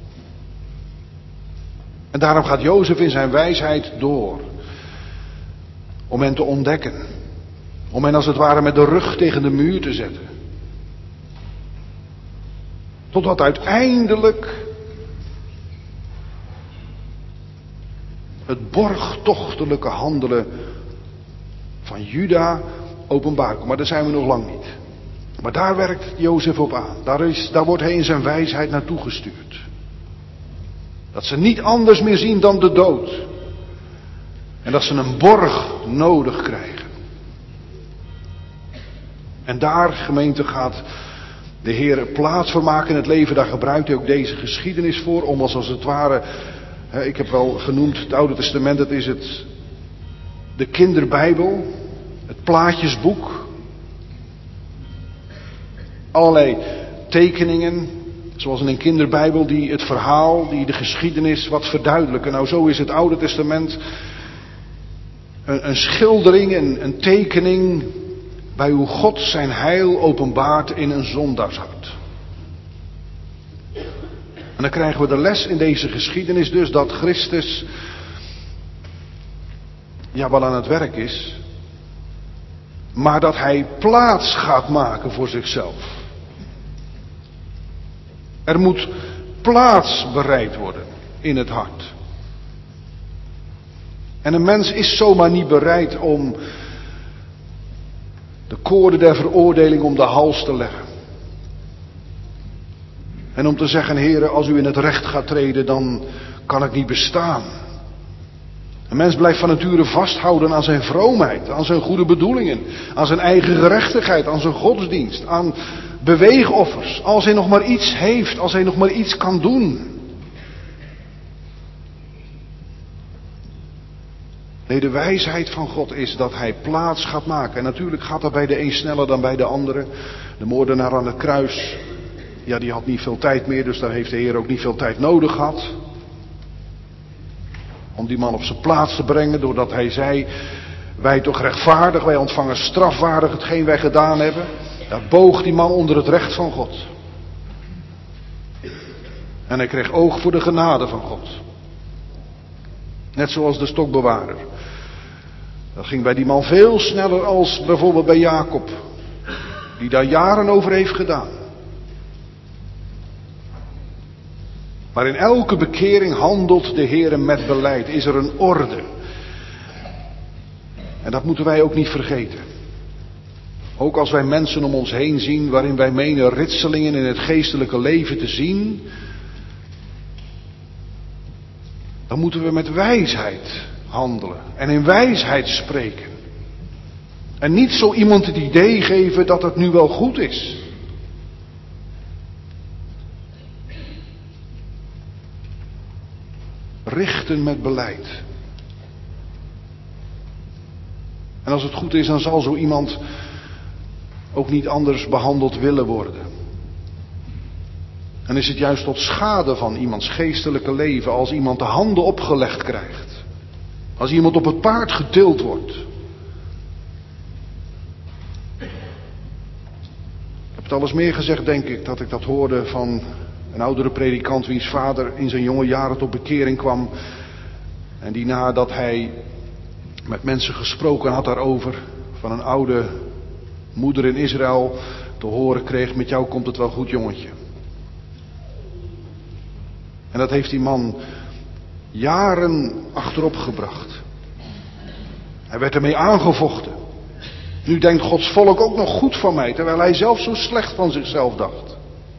En daarom gaat Jozef in zijn wijsheid door. Om hen te ontdekken. Om hen als het ware met de rug tegen de muur te zetten. Totdat uiteindelijk het borgtochtelijke handelen van Juda openbaar komt. Maar daar zijn we nog lang niet. Maar daar werkt Jozef op aan. Daar, is, daar wordt hij in zijn wijsheid naartoe gestuurd. Dat ze niet anders meer zien dan de dood. En dat ze een borg nodig krijgen. En daar, gemeente, gaat de Heer plaats voor maken in het leven. Daar gebruikt hij ook deze geschiedenis voor. Om als, als het ware, hè, ik heb wel genoemd het Oude Testament, het is het, de kinderbijbel. Het plaatjesboek. Allerlei tekeningen. Zoals in een kinderbijbel die het verhaal, die de geschiedenis wat verduidelijken. Nou, zo is het Oude Testament een, een schildering, een, een tekening bij hoe God zijn heil openbaart in een zondaarshart. En dan krijgen we de les in deze geschiedenis dus dat Christus ja wel aan het werk is, maar dat hij plaats gaat maken voor zichzelf. Er moet plaats bereid worden in het hart. En een mens is zomaar niet bereid om de koorden der veroordeling om de hals te leggen. En om te zeggen, Heere, als u in het recht gaat treden, dan kan ik niet bestaan. Een mens blijft van nature vasthouden aan zijn vroomheid, aan zijn goede bedoelingen, aan zijn eigen gerechtigheid, aan zijn godsdienst, aan beweegoffers. Als hij nog maar iets heeft, als hij nog maar iets kan doen. Nee, de wijsheid van God is dat hij plaats gaat maken. En natuurlijk gaat dat bij de een sneller dan bij de andere. De moordenaar aan het kruis, ja, die had niet veel tijd meer, dus daar heeft de Heer ook niet veel tijd nodig gehad. Om die man op zijn plaats te brengen, doordat hij zei, wij toch rechtvaardig, wij ontvangen strafwaardig hetgeen wij gedaan hebben. Daar boog die man onder het recht van God. En hij kreeg oog voor de genade van God. Net zoals de stokbewaarder. Dat ging bij die man veel sneller als bijvoorbeeld bij Jacob. Die daar jaren over heeft gedaan. Maar in elke bekering handelt de Heer met beleid. Is er een orde. En dat moeten wij ook niet vergeten. Ook als wij mensen om ons heen zien waarin wij menen ritselingen in het geestelijke leven te zien. Dan moeten we met wijsheid handelen. En in wijsheid spreken. En niet zo iemand het idee geven dat het nu wel goed is. Richten met beleid. En als het goed is, dan zal zo iemand ook niet anders behandeld willen worden. En is het juist tot schade van iemands geestelijke leven als iemand de handen opgelegd krijgt. Als iemand op het paard getild wordt. Ik heb het al eens meer gezegd, denk ik, dat ik dat hoorde van een oudere predikant wiens vader in zijn jonge jaren tot bekering kwam. En die nadat hij met mensen gesproken had daarover, van een oude moeder in Israël te horen kreeg: met jou komt het wel goed, jongetje. En dat heeft die man jaren achterop gebracht. Hij werd ermee aangevochten. Nu denkt Gods volk ook nog goed van mij, terwijl hij zelf zo slecht van zichzelf dacht.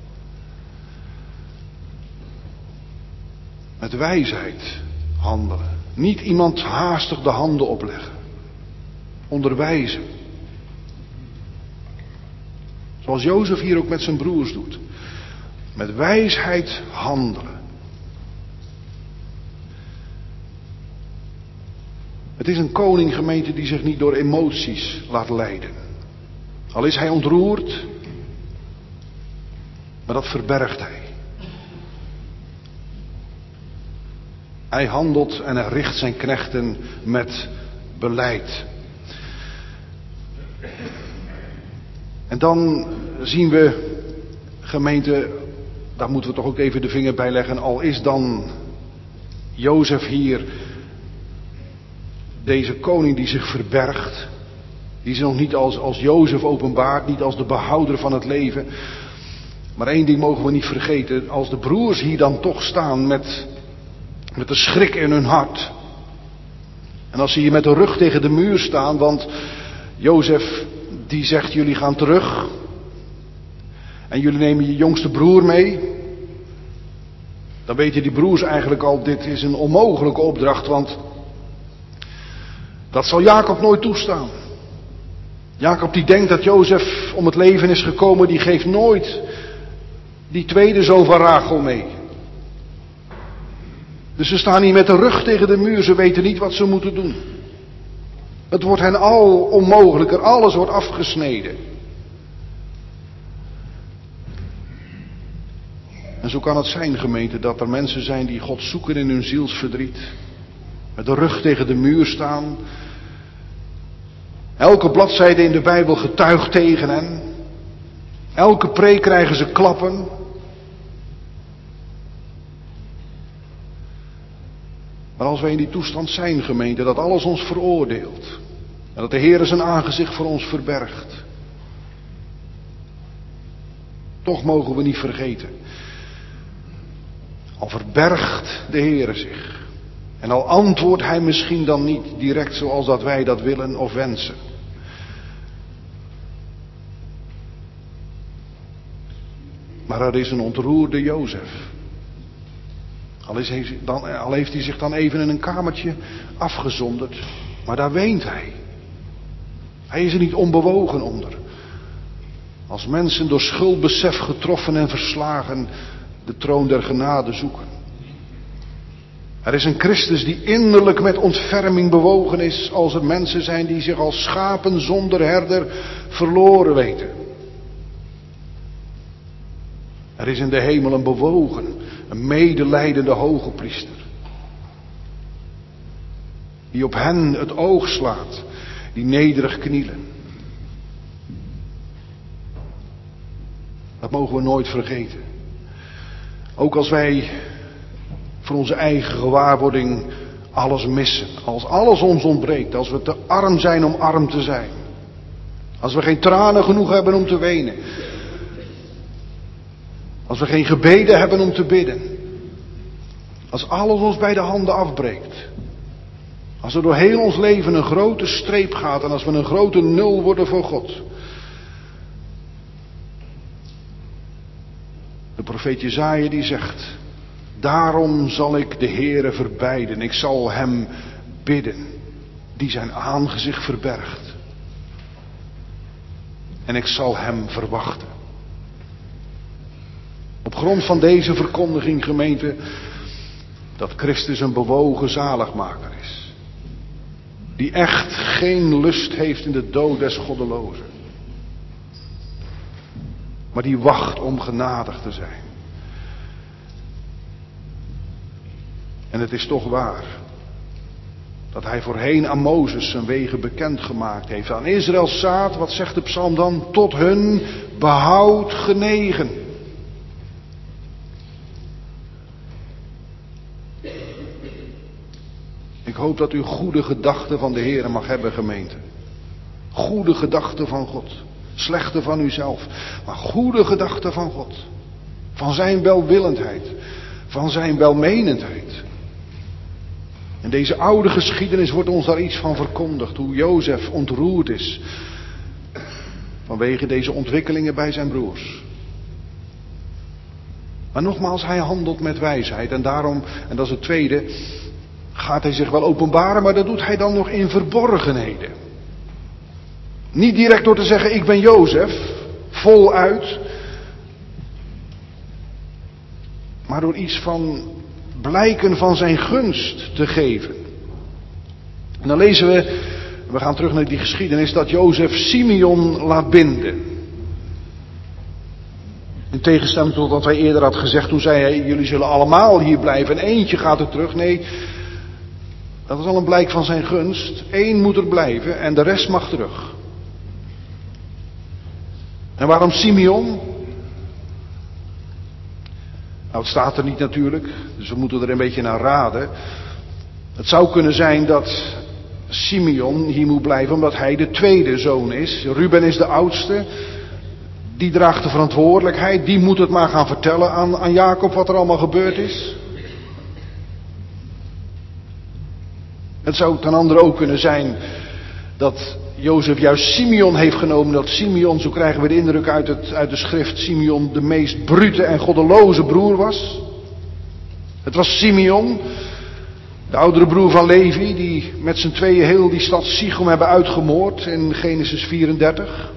Met wijsheid handelen. Niet iemand haastig de handen opleggen. Onderwijzen. Zoals Jozef hier ook met zijn broers doet. Met wijsheid handelen. Het is een koning, gemeente, die zich niet door emoties laat leiden. Al is hij ontroerd, maar dat verbergt hij. Hij handelt en hij richt zijn knechten met beleid. En dan zien we, gemeente, daar moeten we toch ook even de vinger bij leggen. Al is dan Jozef hier deze koning die zich verbergt. Die zich nog niet als, als Jozef openbaart, niet als de behouder van het leven. Maar één ding mogen we niet vergeten. Als de broers hier dan toch staan met, met de schrik in hun hart. En als ze hier met de rug tegen de muur staan, want Jozef die zegt: jullie gaan terug. En jullie nemen je jongste broer mee. Dan weten die broers eigenlijk al, dit is een onmogelijke opdracht, want dat zal Jacob nooit toestaan. Jacob die denkt dat Jozef om het leven is gekomen, die geeft nooit die tweede zoon van Rachel mee. Dus ze staan hier met de rug tegen de muur, ze weten niet wat ze moeten doen. Het wordt hen al onmogelijker, alles wordt afgesneden. En zo kan het zijn, gemeente, dat er mensen zijn die God zoeken in hun zielsverdriet. Met de rug tegen de muur staan. Elke bladzijde in de Bijbel getuigt tegen hen. Elke preek krijgen ze klappen. Maar als wij in die toestand zijn, gemeente, dat alles ons veroordeelt. En dat de Heer zijn aangezicht voor ons verbergt. Toch mogen we niet vergeten. Al verbergt de Heer zich. En al antwoordt hij misschien dan niet direct zoals dat wij dat willen of wensen. Maar er is een ontroerde Jozef. Al, is hij dan, al heeft hij zich dan even in een kamertje afgezonderd. Maar daar weent hij. Hij is er niet onbewogen onder. Als mensen door schuldbesef getroffen en verslagen de troon der genade zoeken. Er is een Christus die innerlijk met ontferming bewogen is als er mensen zijn die zich als schapen zonder herder verloren weten. Er is in de hemel een bewogen, een medelijdende hoge priester. Die op hen het oog slaat, die nederig knielen. Dat mogen we nooit vergeten. Ook als wij voor onze eigen gewaarwording alles missen. Als alles ons ontbreekt. Als we te arm zijn om arm te zijn. Als we geen tranen genoeg hebben om te wenen. Als we geen gebeden hebben om te bidden. Als alles ons bij de handen afbreekt. Als er door heel ons leven een grote streep gaat. En als we een grote nul worden voor God. De profeet Jesaja die zegt: daarom zal ik de Heere verbijden. Ik zal hem bidden. Die zijn aangezicht verbergt. En ik zal hem verwachten. Op grond van deze verkondiging, gemeente, dat Christus een bewogen zaligmaker is. Die echt geen lust heeft in de dood des goddelozen. maar die wacht om genadig te zijn. En het is toch waar dat hij voorheen aan Mozes zijn wegen bekendgemaakt heeft. Aan Israëls zaad, wat zegt de psalm dan? Tot hun behoud genegen. Ik hoop dat u goede gedachten van de Heere mag hebben, gemeente. Goede gedachten van God. Slechte van uzelf. Maar goede gedachten van God. Van zijn welwillendheid. Van zijn welmenendheid. In deze oude geschiedenis wordt ons daar iets van verkondigd. Hoe Jozef ontroerd is. Vanwege deze ontwikkelingen bij zijn broers. Maar nogmaals, hij handelt met wijsheid. En daarom, en dat is het tweede, gaat hij zich wel openbaren, maar dat doet hij dan nog in verborgenheden. Niet direct door te zeggen, ik ben Jozef, voluit. Maar door iets van blijken van zijn gunst te geven. En dan lezen we, we gaan terug naar die geschiedenis, dat Jozef Simeon laat binden. In tegenstelling tot wat hij eerder had gezegd, toen zei hij, jullie zullen allemaal hier blijven en eentje gaat er terug. Nee, dat is al een blijk van zijn gunst. Eén moet er blijven en de rest mag terug. En waarom Simeon? Nou, het staat er niet natuurlijk, dus we moeten er een beetje naar raden. Het zou kunnen zijn dat Simeon hier moet blijven omdat hij de tweede zoon is. Ruben is de oudste. Die draagt de verantwoordelijkheid. Die moet het maar gaan vertellen aan, aan Jacob wat er allemaal gebeurd is. Het zou ten andere ook kunnen zijn dat Jozef juist Simeon heeft genomen. Dat Simeon, zo krijgen we de indruk uit, het, uit de schrift, Simeon de meest brute en goddeloze broer was. Het was Simeon, de oudere broer van Levi, die met z'n tweeën heel die stad Sichem hebben uitgemoord in Genesis vierendertig.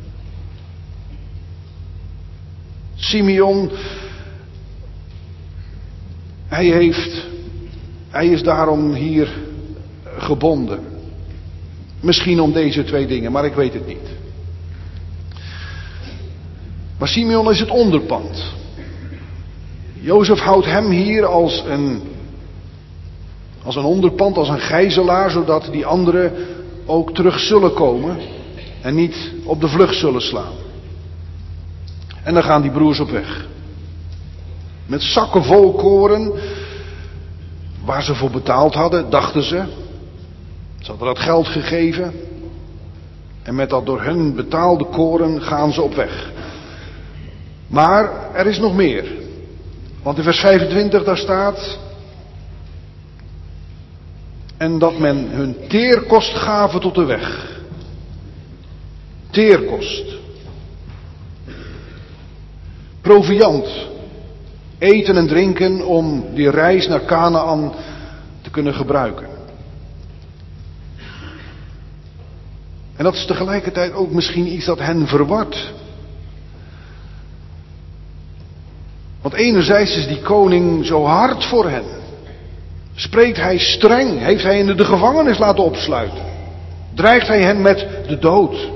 Simeon, hij heeft, hij is daarom hier gebonden. Misschien om deze twee dingen, maar ik weet het niet. Maar Simeon is het onderpand. Jozef houdt hem hier als een, als een onderpand, als een gijzelaar, zodat die anderen ook terug zullen komen en niet op de vlucht zullen slaan. En dan gaan die broers op weg. Met zakken vol koren, waar ze voor betaald hadden, dachten ze. Ze hadden dat geld gegeven. En met dat door hun betaalde koren gaan ze op weg. Maar er is nog meer. Want in vers vijfentwintig daar staat. En dat men hun teerkost gaven tot de weg. Teerkost. Proviand. Eten en drinken om die reis naar Kanaan te kunnen gebruiken. En dat is tegelijkertijd ook misschien iets dat hen verwart. Want enerzijds is die koning zo hard voor hen. Spreekt hij streng? Heeft hij hen in de gevangenis laten opsluiten? Dreigt hij hen met de dood?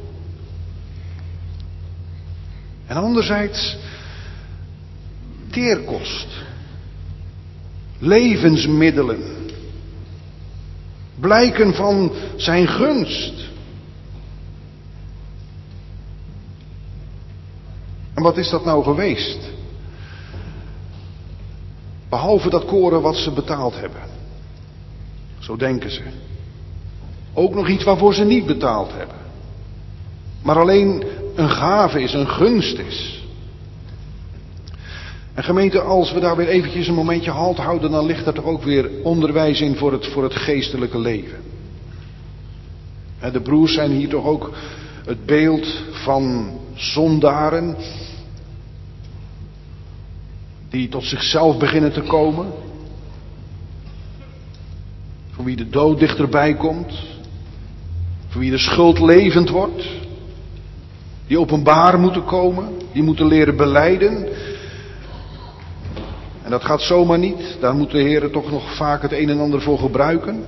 En anderzijds teerkost. Levensmiddelen. Blijken van zijn gunst. En wat is dat nou geweest? Behalve dat koren wat ze betaald hebben. Zo denken ze. Ook nog iets waarvoor ze niet betaald hebben. Maar alleen een gave is, een gunst is. En gemeente, als we daar weer eventjes een momentje halt houden, dan ligt er toch ook weer onderwijs in voor het, voor het geestelijke leven. En de broers zijn hier toch ook het beeld van zondaren die tot zichzelf beginnen te komen. Voor wie de dood dichterbij komt. Voor wie de schuld levend wordt. Die openbaar moeten komen. Die moeten leren belijden. En dat gaat zomaar niet. Daar moet de Heer toch nog vaak het een en ander voor gebruiken.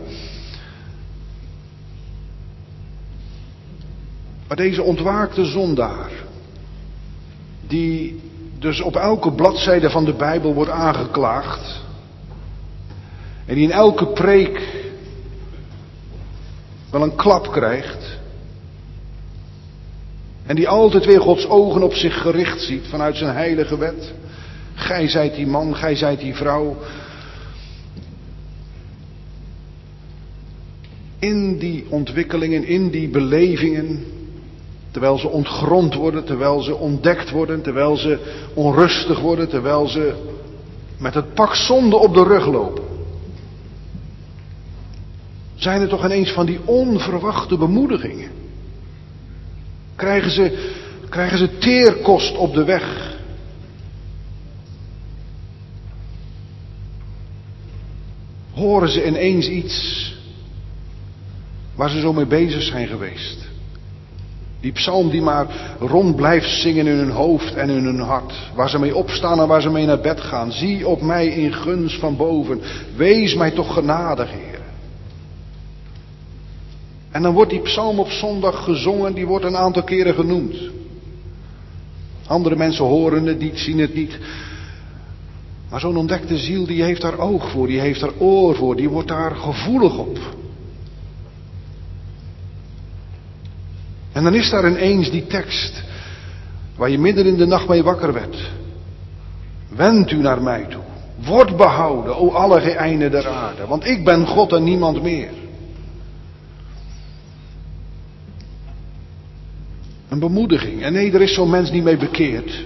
Maar deze ontwaakte zondaar. die dus op elke bladzijde van de Bijbel wordt aangeklaagd. En die in elke preek wel een klap krijgt. En die altijd weer Gods ogen op zich gericht ziet vanuit zijn heilige wet. Gij zijt die man, gij zijt die vrouw. In die ontwikkelingen, in die belevingen, terwijl ze ontgrond worden, terwijl ze ontdekt worden, terwijl ze onrustig worden, terwijl ze met het pak zonde op de rug lopen, zijn er toch ineens van die onverwachte bemoedigingen. Krijgen ze, krijgen ze teerkost op de weg. Horen ze ineens iets waar ze zo mee bezig zijn geweest. Die psalm die maar rond blijft zingen in hun hoofd en in hun hart. Waar ze mee opstaan en waar ze mee naar bed gaan. Zie op mij in gunst van boven. Wees mij toch genadig, Heer. En dan wordt die psalm op zondag gezongen. Die wordt een aantal keren genoemd. Andere mensen horen het niet, zien het niet. Maar zo'n ontdekte ziel die heeft daar oog voor. Die heeft daar oor voor. Die wordt daar gevoelig op. En dan is daar ineens die tekst waar je midden in de nacht mee wakker werd. Wend u naar mij toe. Word behouden, o alle geëinden der aarde. Want ik ben God en niemand meer. Een bemoediging. En nee, er is zo'n mens niet mee bekeerd.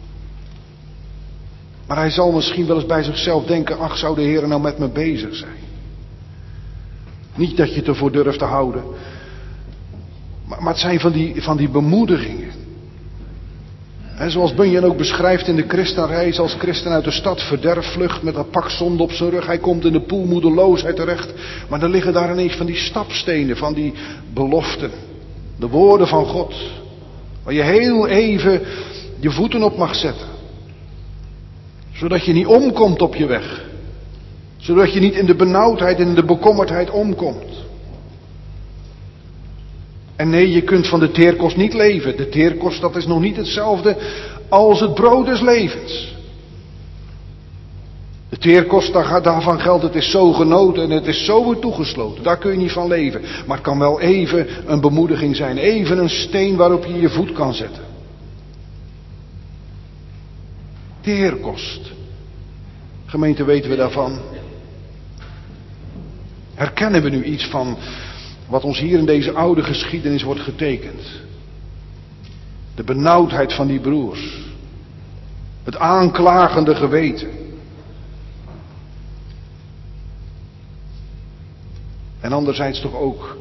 Maar hij zal misschien wel eens bij zichzelf denken, ach, zou de Heer nou met me bezig zijn? Niet dat je het ervoor durft te houden. Maar, maar het zijn van die, van die bemoedigingen. He, zoals Bunyan ook beschrijft in de Christenreis, als christen uit de stad verderf vlucht met dat pak zonde op zijn rug. Hij komt in de poel moedeloosheid terecht. Maar dan liggen daar ineens van die stapstenen, van die beloften. De woorden van God. Waar je heel even je voeten op mag zetten. Zodat je niet omkomt op je weg. Zodat je niet in de benauwdheid en in de bekommerdheid omkomt. En nee, je kunt van de teerkost niet leven. De teerkost, dat is nog niet hetzelfde als het brood des levens. De teerkost, daarvan geldt, het is zo genoten en het is zo weer toegesloten. Daar kun je niet van leven. Maar het kan wel even een bemoediging zijn. Even een steen waarop je je voet kan zetten. Teerkost. Gemeente, weten we daarvan? Herkennen we nu iets van wat ons hier in deze oude geschiedenis wordt getekend? De benauwdheid van die broers. Het aanklagende geweten. En anderzijds toch ook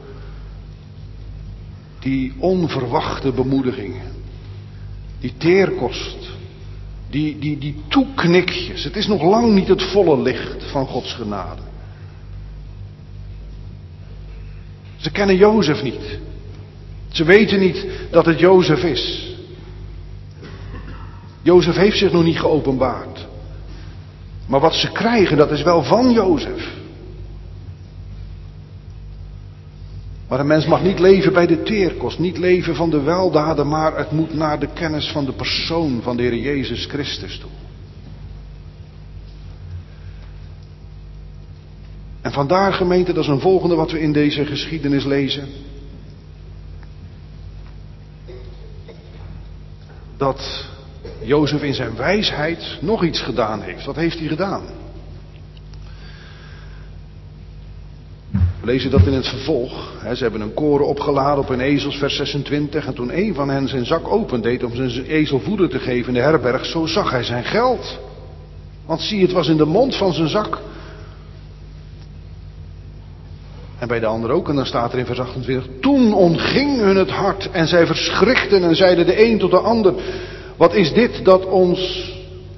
die onverwachte bemoedigingen. Die teerkost. Die, die, die toeknikjes. Het is nog lang niet het volle licht van Gods genade. Ze kennen Jozef niet. Ze weten niet dat het Jozef is. Jozef heeft zich nog niet geopenbaard. Maar wat ze krijgen, dat is wel van Jozef. Maar een mens mag niet leven bij de teerkost, niet leven van de weldaden, maar het moet naar de kennis van de persoon van de Heer Jezus Christus toe. En vandaar, gemeente, dat is een volgende wat we in deze geschiedenis lezen. Dat Jozef in zijn wijsheid nog iets gedaan heeft. Wat heeft hij gedaan? We lezen dat in het vervolg. Ze hebben een koren opgeladen op hun ezels, vers zesentwintig. En toen een van hen zijn zak opendeed om zijn ezel voeder te geven in de herberg, zo zag hij zijn geld. Want zie, het was in de mond van zijn zak. En bij de ander ook, en dan staat er in vers achtentwintig. Toen ontging hun het hart en zij verschrikten en zeiden de een tot de ander. Wat is dit dat ons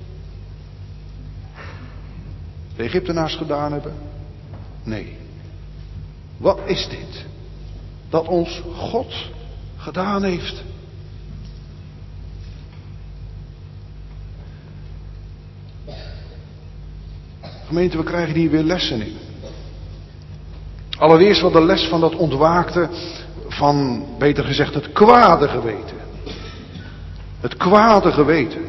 de Egyptenaars gedaan hebben? Nee. Wat is dit dat ons God gedaan heeft? Gemeente, we krijgen hier weer lessen in. Allereerst wel de les van dat ontwaakte, van beter gezegd het kwade geweten. Het kwade geweten.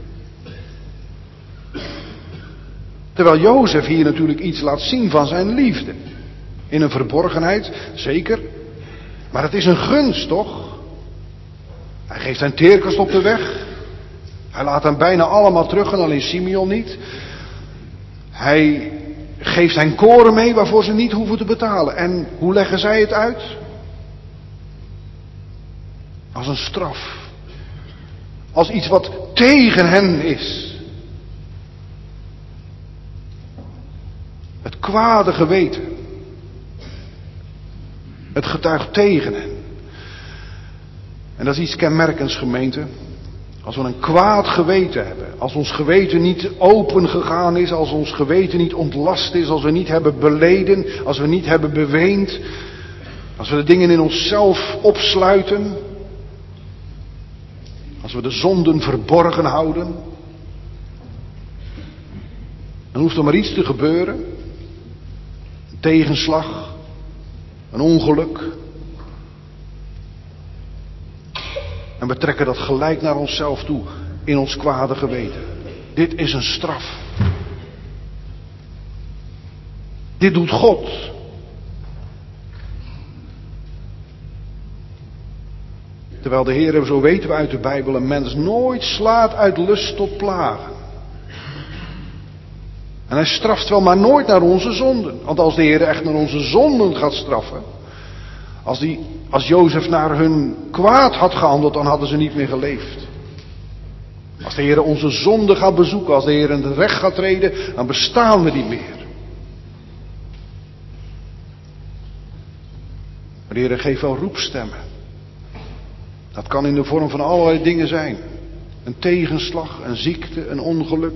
Terwijl Jozef hier natuurlijk iets laat zien van zijn liefde. In een verborgenheid, zeker. Maar het is een gunst, toch? Hij geeft zijn teerkast op de weg. Hij laat hem bijna allemaal terug en alleen Simeon niet. Hij geeft hen koren mee waarvoor ze niet hoeven te betalen. En hoe leggen zij het uit? Als een straf. Als iets wat tegen hen is. Het kwade geweten. Het getuigt tegen hen. En dat is iets kenmerkends, gemeente. Als we een kwaad geweten hebben. Als ons geweten niet open gegaan is. Als ons geweten niet ontlast is. Als we niet hebben beleden. Als we niet hebben beweend. Als we de dingen in onszelf opsluiten. Als we de zonden verborgen houden. Dan hoeft er maar iets te gebeuren. Een tegenslag. Een ongeluk. En we trekken dat gelijk naar onszelf toe. In ons kwade geweten. Dit is een straf. Dit doet God. Terwijl de Heer, zo weten we uit de Bijbel, een mens nooit slaat uit lust tot plagen. En hij straft wel, maar nooit naar onze zonden. Want als de Heer echt naar onze zonden gaat straffen. Als, die, als Jozef naar hun kwaad had gehandeld, dan hadden ze niet meer geleefd. Als de Heer onze zonden gaat bezoeken, als de Heer in het recht gaat treden, dan bestaan we niet meer. Maar de Heer geeft wel roepstemmen. Dat kan in de vorm van allerlei dingen zijn. Een tegenslag, een ziekte, een ongeluk.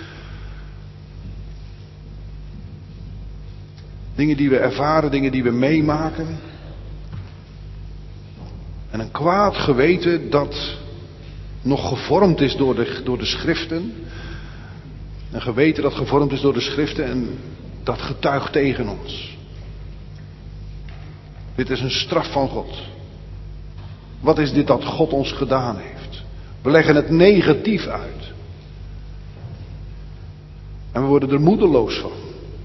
Dingen die we ervaren, dingen die we meemaken. En een kwaad geweten dat nog gevormd is door de, door de schriften. Een geweten dat gevormd is door de schriften en dat getuigt tegen ons. Dit is een straf van God. Wat is dit dat God ons gedaan heeft? We leggen het negatief uit. En we worden er moedeloos van.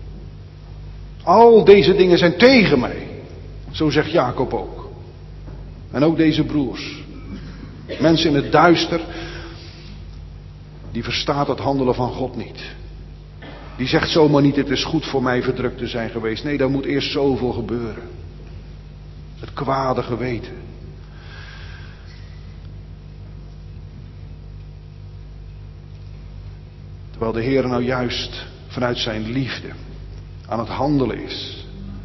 Al deze dingen zijn tegen mij. Zo zegt Jacob ook. En ook deze broers. Mensen in het duister. Die verstaat het handelen van God niet. Die zegt zomaar niet, het is goed voor mij verdrukt te zijn geweest. Nee, daar moet eerst zoveel gebeuren. Het kwade geweten. Terwijl de Heer nou juist vanuit zijn liefde aan het handelen is.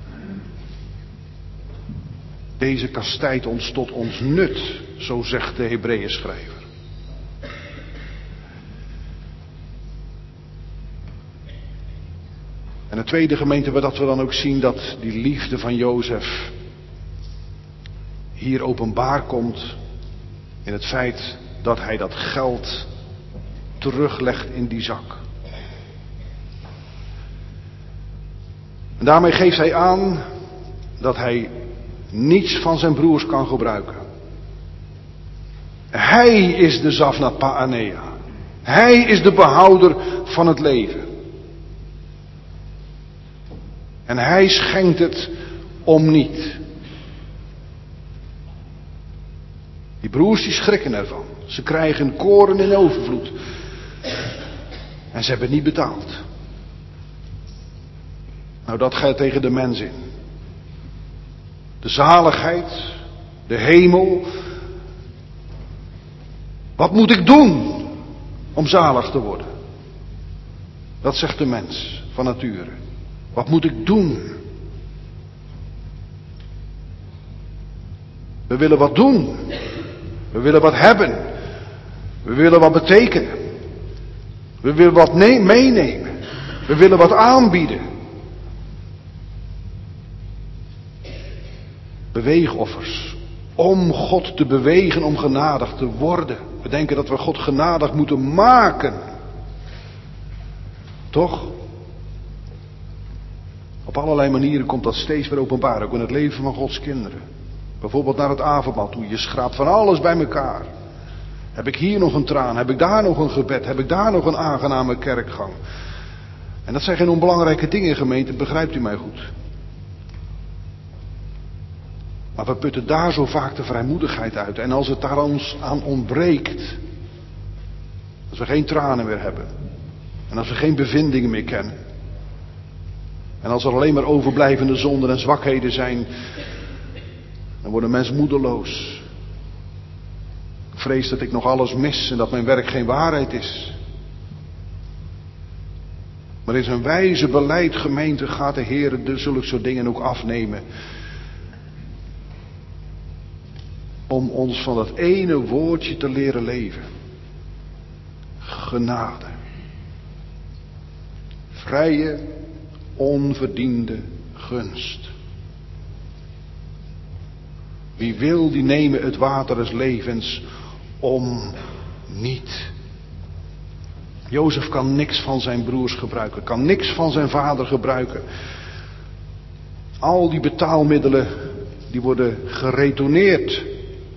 Deze kastijdt ons tot ons nut, zo zegt de Hebreeën schrijver. En de tweede gemeente, waar dat we dan ook zien dat die liefde van Jozef hier openbaar komt in het feit dat hij dat geld teruglegt in die zak. En daarmee geeft hij aan dat hij niets van zijn broers kan gebruiken. Hij is de Zafnat Paanea. Hij is de behouder van het leven. En hij schenkt het om niet. Die broers die schrikken ervan. Ze krijgen koren in overvloed. En ze hebben niet betaald. Nou, dat gaat tegen de mens in. De zaligheid, de hemel. Wat moet ik doen om zalig te worden? Dat zegt de mens van nature. Wat moet ik doen? We willen wat doen. We willen wat hebben. We willen wat betekenen. We willen wat ne- meenemen. We willen wat aanbieden. Beweegoffers. Om God te bewegen om genadig te worden. We denken dat we God genadig moeten maken. Toch? Op allerlei manieren komt dat steeds weer openbaar. Ook in het leven van Gods kinderen. Bijvoorbeeld naar het avondmaal toe. Je schraapt van alles bij elkaar. Heb ik hier nog een traan? Heb ik daar nog een gebed? Heb ik daar nog een aangename kerkgang? En dat zijn geen onbelangrijke dingen, gemeente, begrijpt u mij goed. Maar we putten daar zo vaak de vrijmoedigheid uit. En als het daar ons aan ontbreekt, als we geen tranen meer hebben, en als we geen bevindingen meer kennen, en als er alleen maar overblijvende zonden en zwakheden zijn, dan wordt een mens moedeloos. Ik vrees dat ik nog alles mis en dat mijn werk geen waarheid is. Maar in zijn wijze beleid, gemeente, gaat de Heer de zulke soort dingen ook afnemen. Om ons van dat ene woordje te leren leven. Genade. Vrije, onverdiende gunst. Wie wil, die nemen het water des levens om niet. Jozef kan niks van zijn broers gebruiken, kan niks van zijn vader gebruiken. Al die betaalmiddelen, die worden geretourneerd.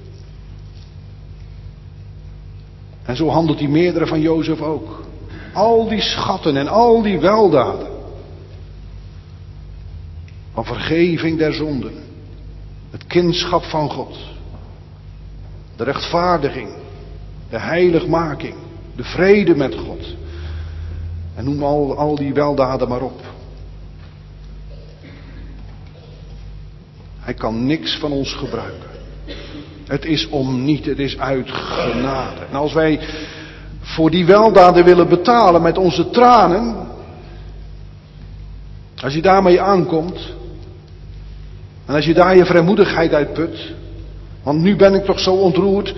En zo handelt die meerdere van Jozef ook. Al die schatten en al die weldaden. Van vergeving der zonden. Het kindschap van God. De rechtvaardiging. De heiligmaking. De vrede met God. En noem al, al die weldaden maar op. Hij kan niks van ons gebruiken. Het is om niet, het is uit genade. En als wij voor die weldaden willen betalen met onze tranen, als je daarmee aankomt, en als je daar je vrijmoedigheid uit put, want nu ben ik toch zo ontroerd,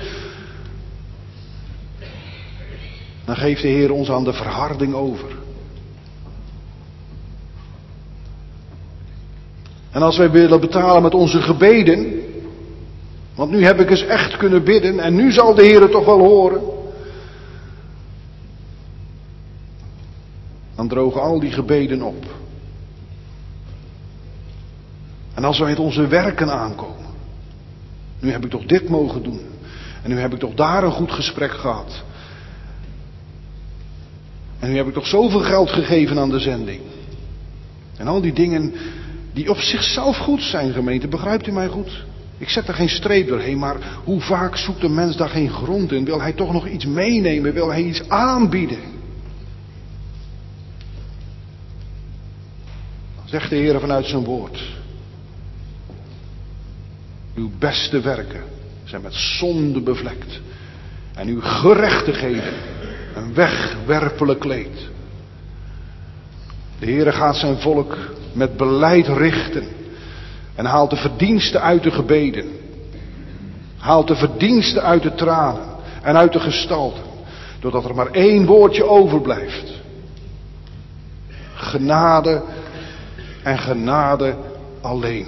dan geeft de Heer ons aan de verharding over. En als wij willen betalen met onze gebeden, want nu heb ik eens echt kunnen bidden en nu zal de Heer het toch wel horen. Dan drogen al die gebeden op. En als wij met onze werken aankomen. Nu heb ik toch dit mogen doen. En nu heb ik toch daar een goed gesprek gehad. En nu heb ik toch zoveel geld gegeven aan de zending. En al die dingen die op zichzelf goed zijn, gemeente, begrijpt u mij goed? Ik zet er geen streep doorheen, maar hoe vaak zoekt de mens daar geen grond in? Wil hij toch nog iets meenemen? Wil hij iets aanbieden? Dan zegt de Heer vanuit zijn woord. Uw beste werken zijn met zonde bevlekt. En uw gerechtigheden een wegwerpelijk kleed. De Heer gaat zijn volk met beleid richten. En haalt de verdiensten uit de gebeden. Haalt de verdiensten uit de tranen. En uit de gestalten. Doordat er maar één woordje overblijft. Genade en genade alleen.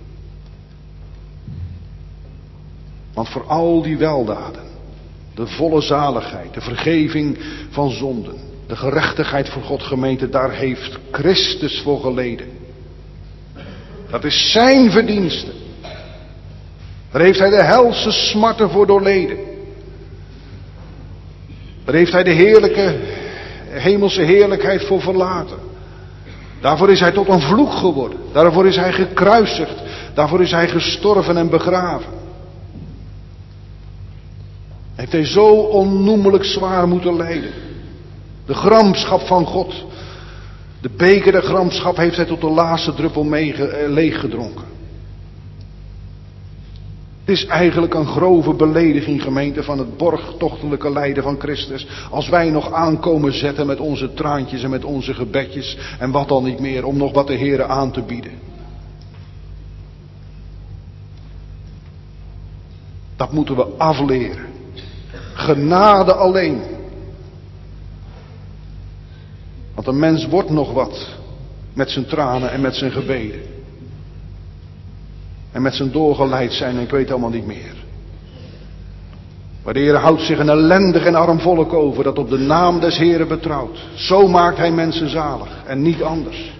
Want voor al die weldaden. De volle zaligheid. De vergeving van zonden. De gerechtigheid voor God, gemeente. Daar heeft Christus voor geleden. Dat is zijn verdienste. Daar heeft hij de helse smarten voor doorleden. Daar heeft hij de heerlijke, hemelse heerlijkheid voor verlaten. Daarvoor is hij tot een vloek geworden. Daarvoor is hij gekruisigd. Daarvoor is hij gestorven en begraven. Heeft hij zo onnoemelijk zwaar moeten lijden. De gramschap van God. De beker der gramschap heeft hij tot de laatste druppel leeggedronken. Het is eigenlijk een grove belediging, gemeente, van het borgtochtelijke lijden van Christus. Als wij nog aankomen zetten met onze traantjes en met onze gebedjes en wat dan niet meer, om nog wat de Heere aan te bieden. Dat moeten we afleren. Genade alleen. Want een mens wordt nog wat met zijn tranen en met zijn gebeden. En met zijn doorgeleid zijn en ik weet allemaal niet meer. Maar de Heer houdt zich een ellendig en arm volk over dat op de naam des Heeren betrouwt. Zo maakt hij mensen zalig en niet anders.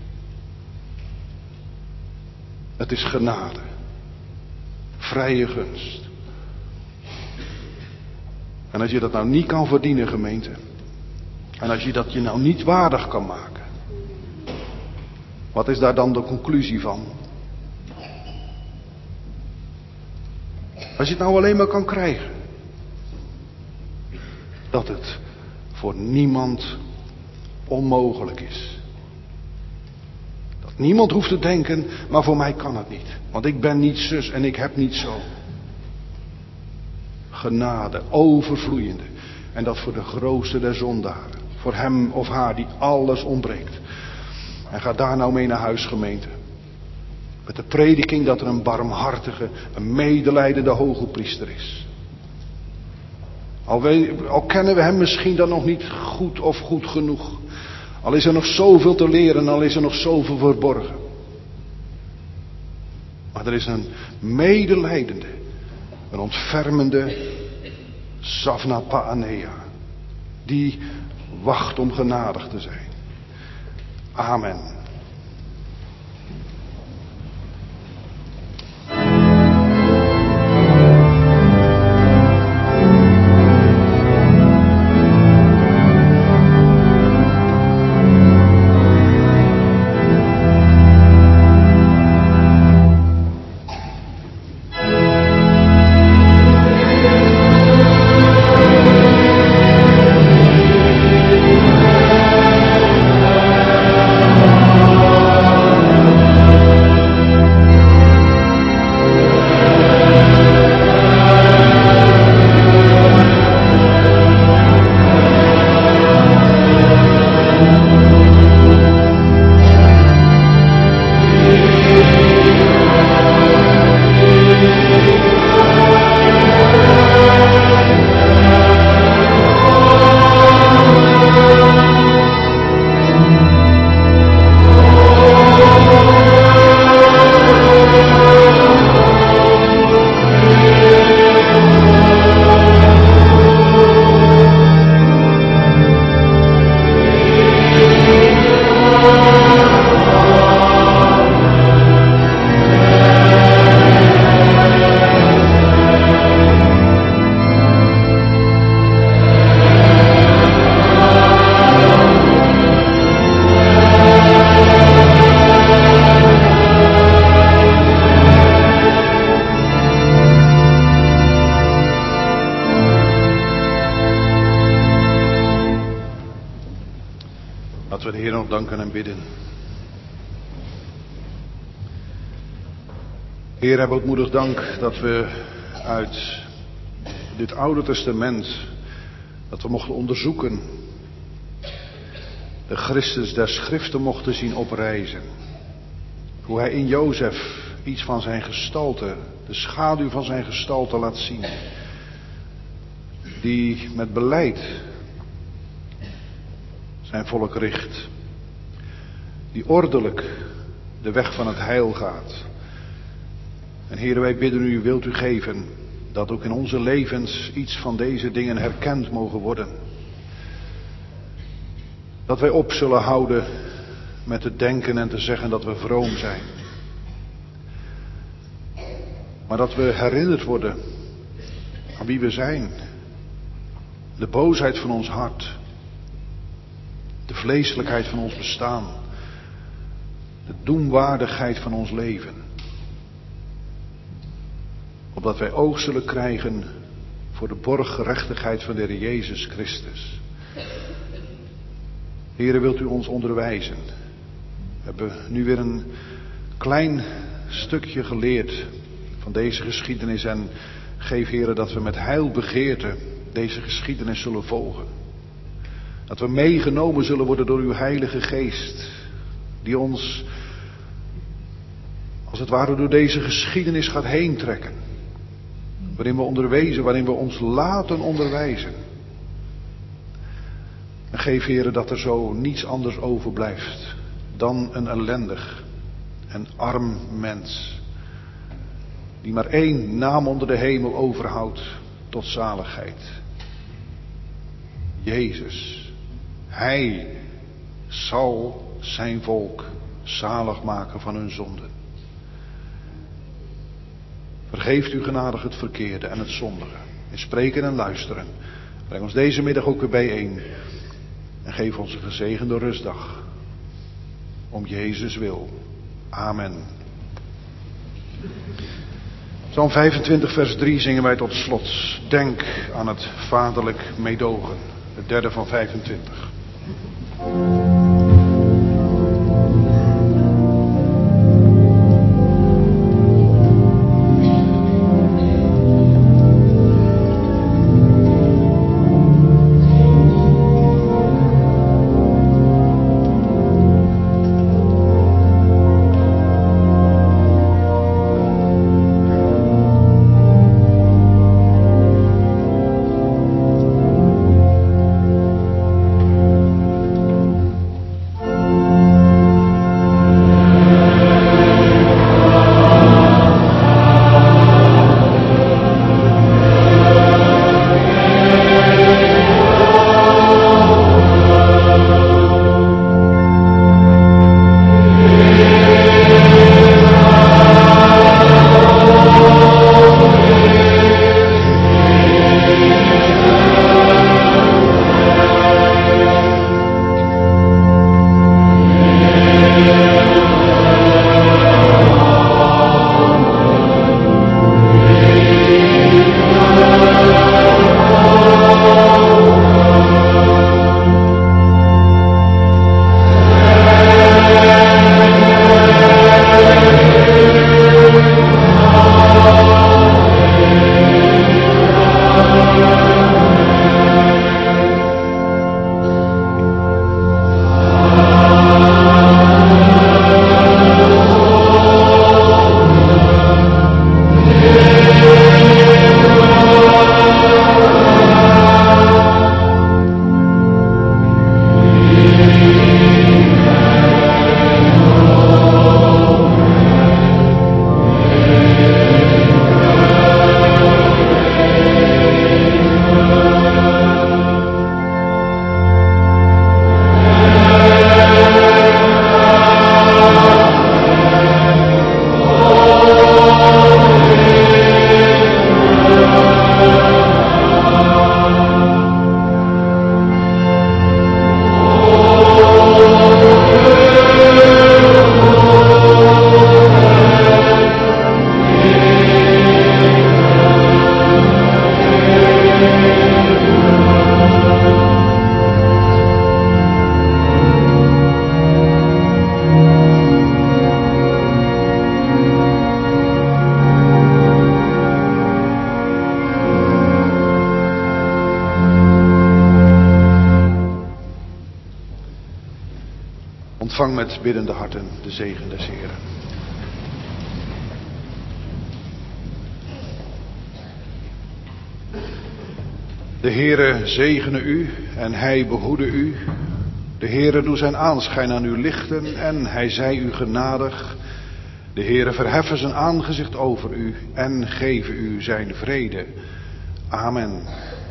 Het is genade. Vrije gunst. En als je dat nou niet kan verdienen, gemeente. En als je dat je nou niet waardig kan maken. Wat is daar dan de conclusie van? Als je het nou alleen maar kan krijgen. Dat het voor niemand onmogelijk is. Dat niemand hoeft te denken, maar voor mij kan het niet. Want ik ben niet zus en ik heb niet zo. Genade, overvloeiende. En dat voor de grootste der zondaren. Voor hem of haar die alles ontbreekt. En ga daar nou mee naar huis, gemeente. Met de prediking dat er een barmhartige, een medelijdende hoge priester is. Al, we, al kennen we hem misschien dan nog niet goed of goed genoeg. Al is er nog zoveel te leren, al is er nog zoveel verborgen. Maar er is een medelijdende, een ontfermende Savna Paanea. Die wacht om genadig te zijn. Amen. Laten we de Heer nog danken en bidden. Heer, heb ootmoedig dank dat we uit dit Oude Testament, dat we mochten onderzoeken, de Christus der Schriften mochten zien oprijzen. Hoe hij in Jozef iets van zijn gestalte, de schaduw van zijn gestalte laat zien. Die met beleid zijn volk richt. Die ordelijk de weg van het heil gaat. En Heer, wij bidden u, wilt u geven dat ook in onze levens iets van deze dingen herkend mogen worden. Dat wij op zullen houden met te denken en te zeggen dat we vroom zijn. Maar dat we herinnerd worden aan wie we zijn. De boosheid van ons hart. De vleeselijkheid van ons bestaan. De doemwaardigheid van ons leven. Opdat wij oog zullen krijgen voor de borggerechtigheid van de Heer Jezus Christus. Heere, wilt u ons onderwijzen? We hebben nu weer een klein stukje geleerd van deze geschiedenis. En geef, Heere, dat we met heilbegeerte deze geschiedenis zullen volgen. Dat we meegenomen zullen worden door uw Heilige Geest. Die ons, als het ware, door deze geschiedenis gaat heen trekken. Waarin we onderwezen, waarin we ons laten onderwijzen. En geef, Heere, dat er zo niets anders overblijft dan een ellendig en arm mens. Die maar één naam onder de hemel overhoudt tot zaligheid. Jezus. Hij zal zijn volk zalig maken van hun zonden. Vergeeft u genadig het verkeerde en het zondige. In spreken en luisteren. Breng ons deze middag ook weer bijeen. En geef ons een gezegende rustdag. Om Jezus wil. Amen. Psalm vijfentwintig vers drie zingen wij tot slot. Denk aan het vaderlijk meedogen. Het derde van vijfentwintig. Ontvang met biddende harten de zegen des Heren. De Heere zegene u en hij behoede u. De Heere doe zijn aanschijn aan u lichten en hij zij u genadig. De Heere verheffen zijn aangezicht over u en geven u zijn vrede. Amen.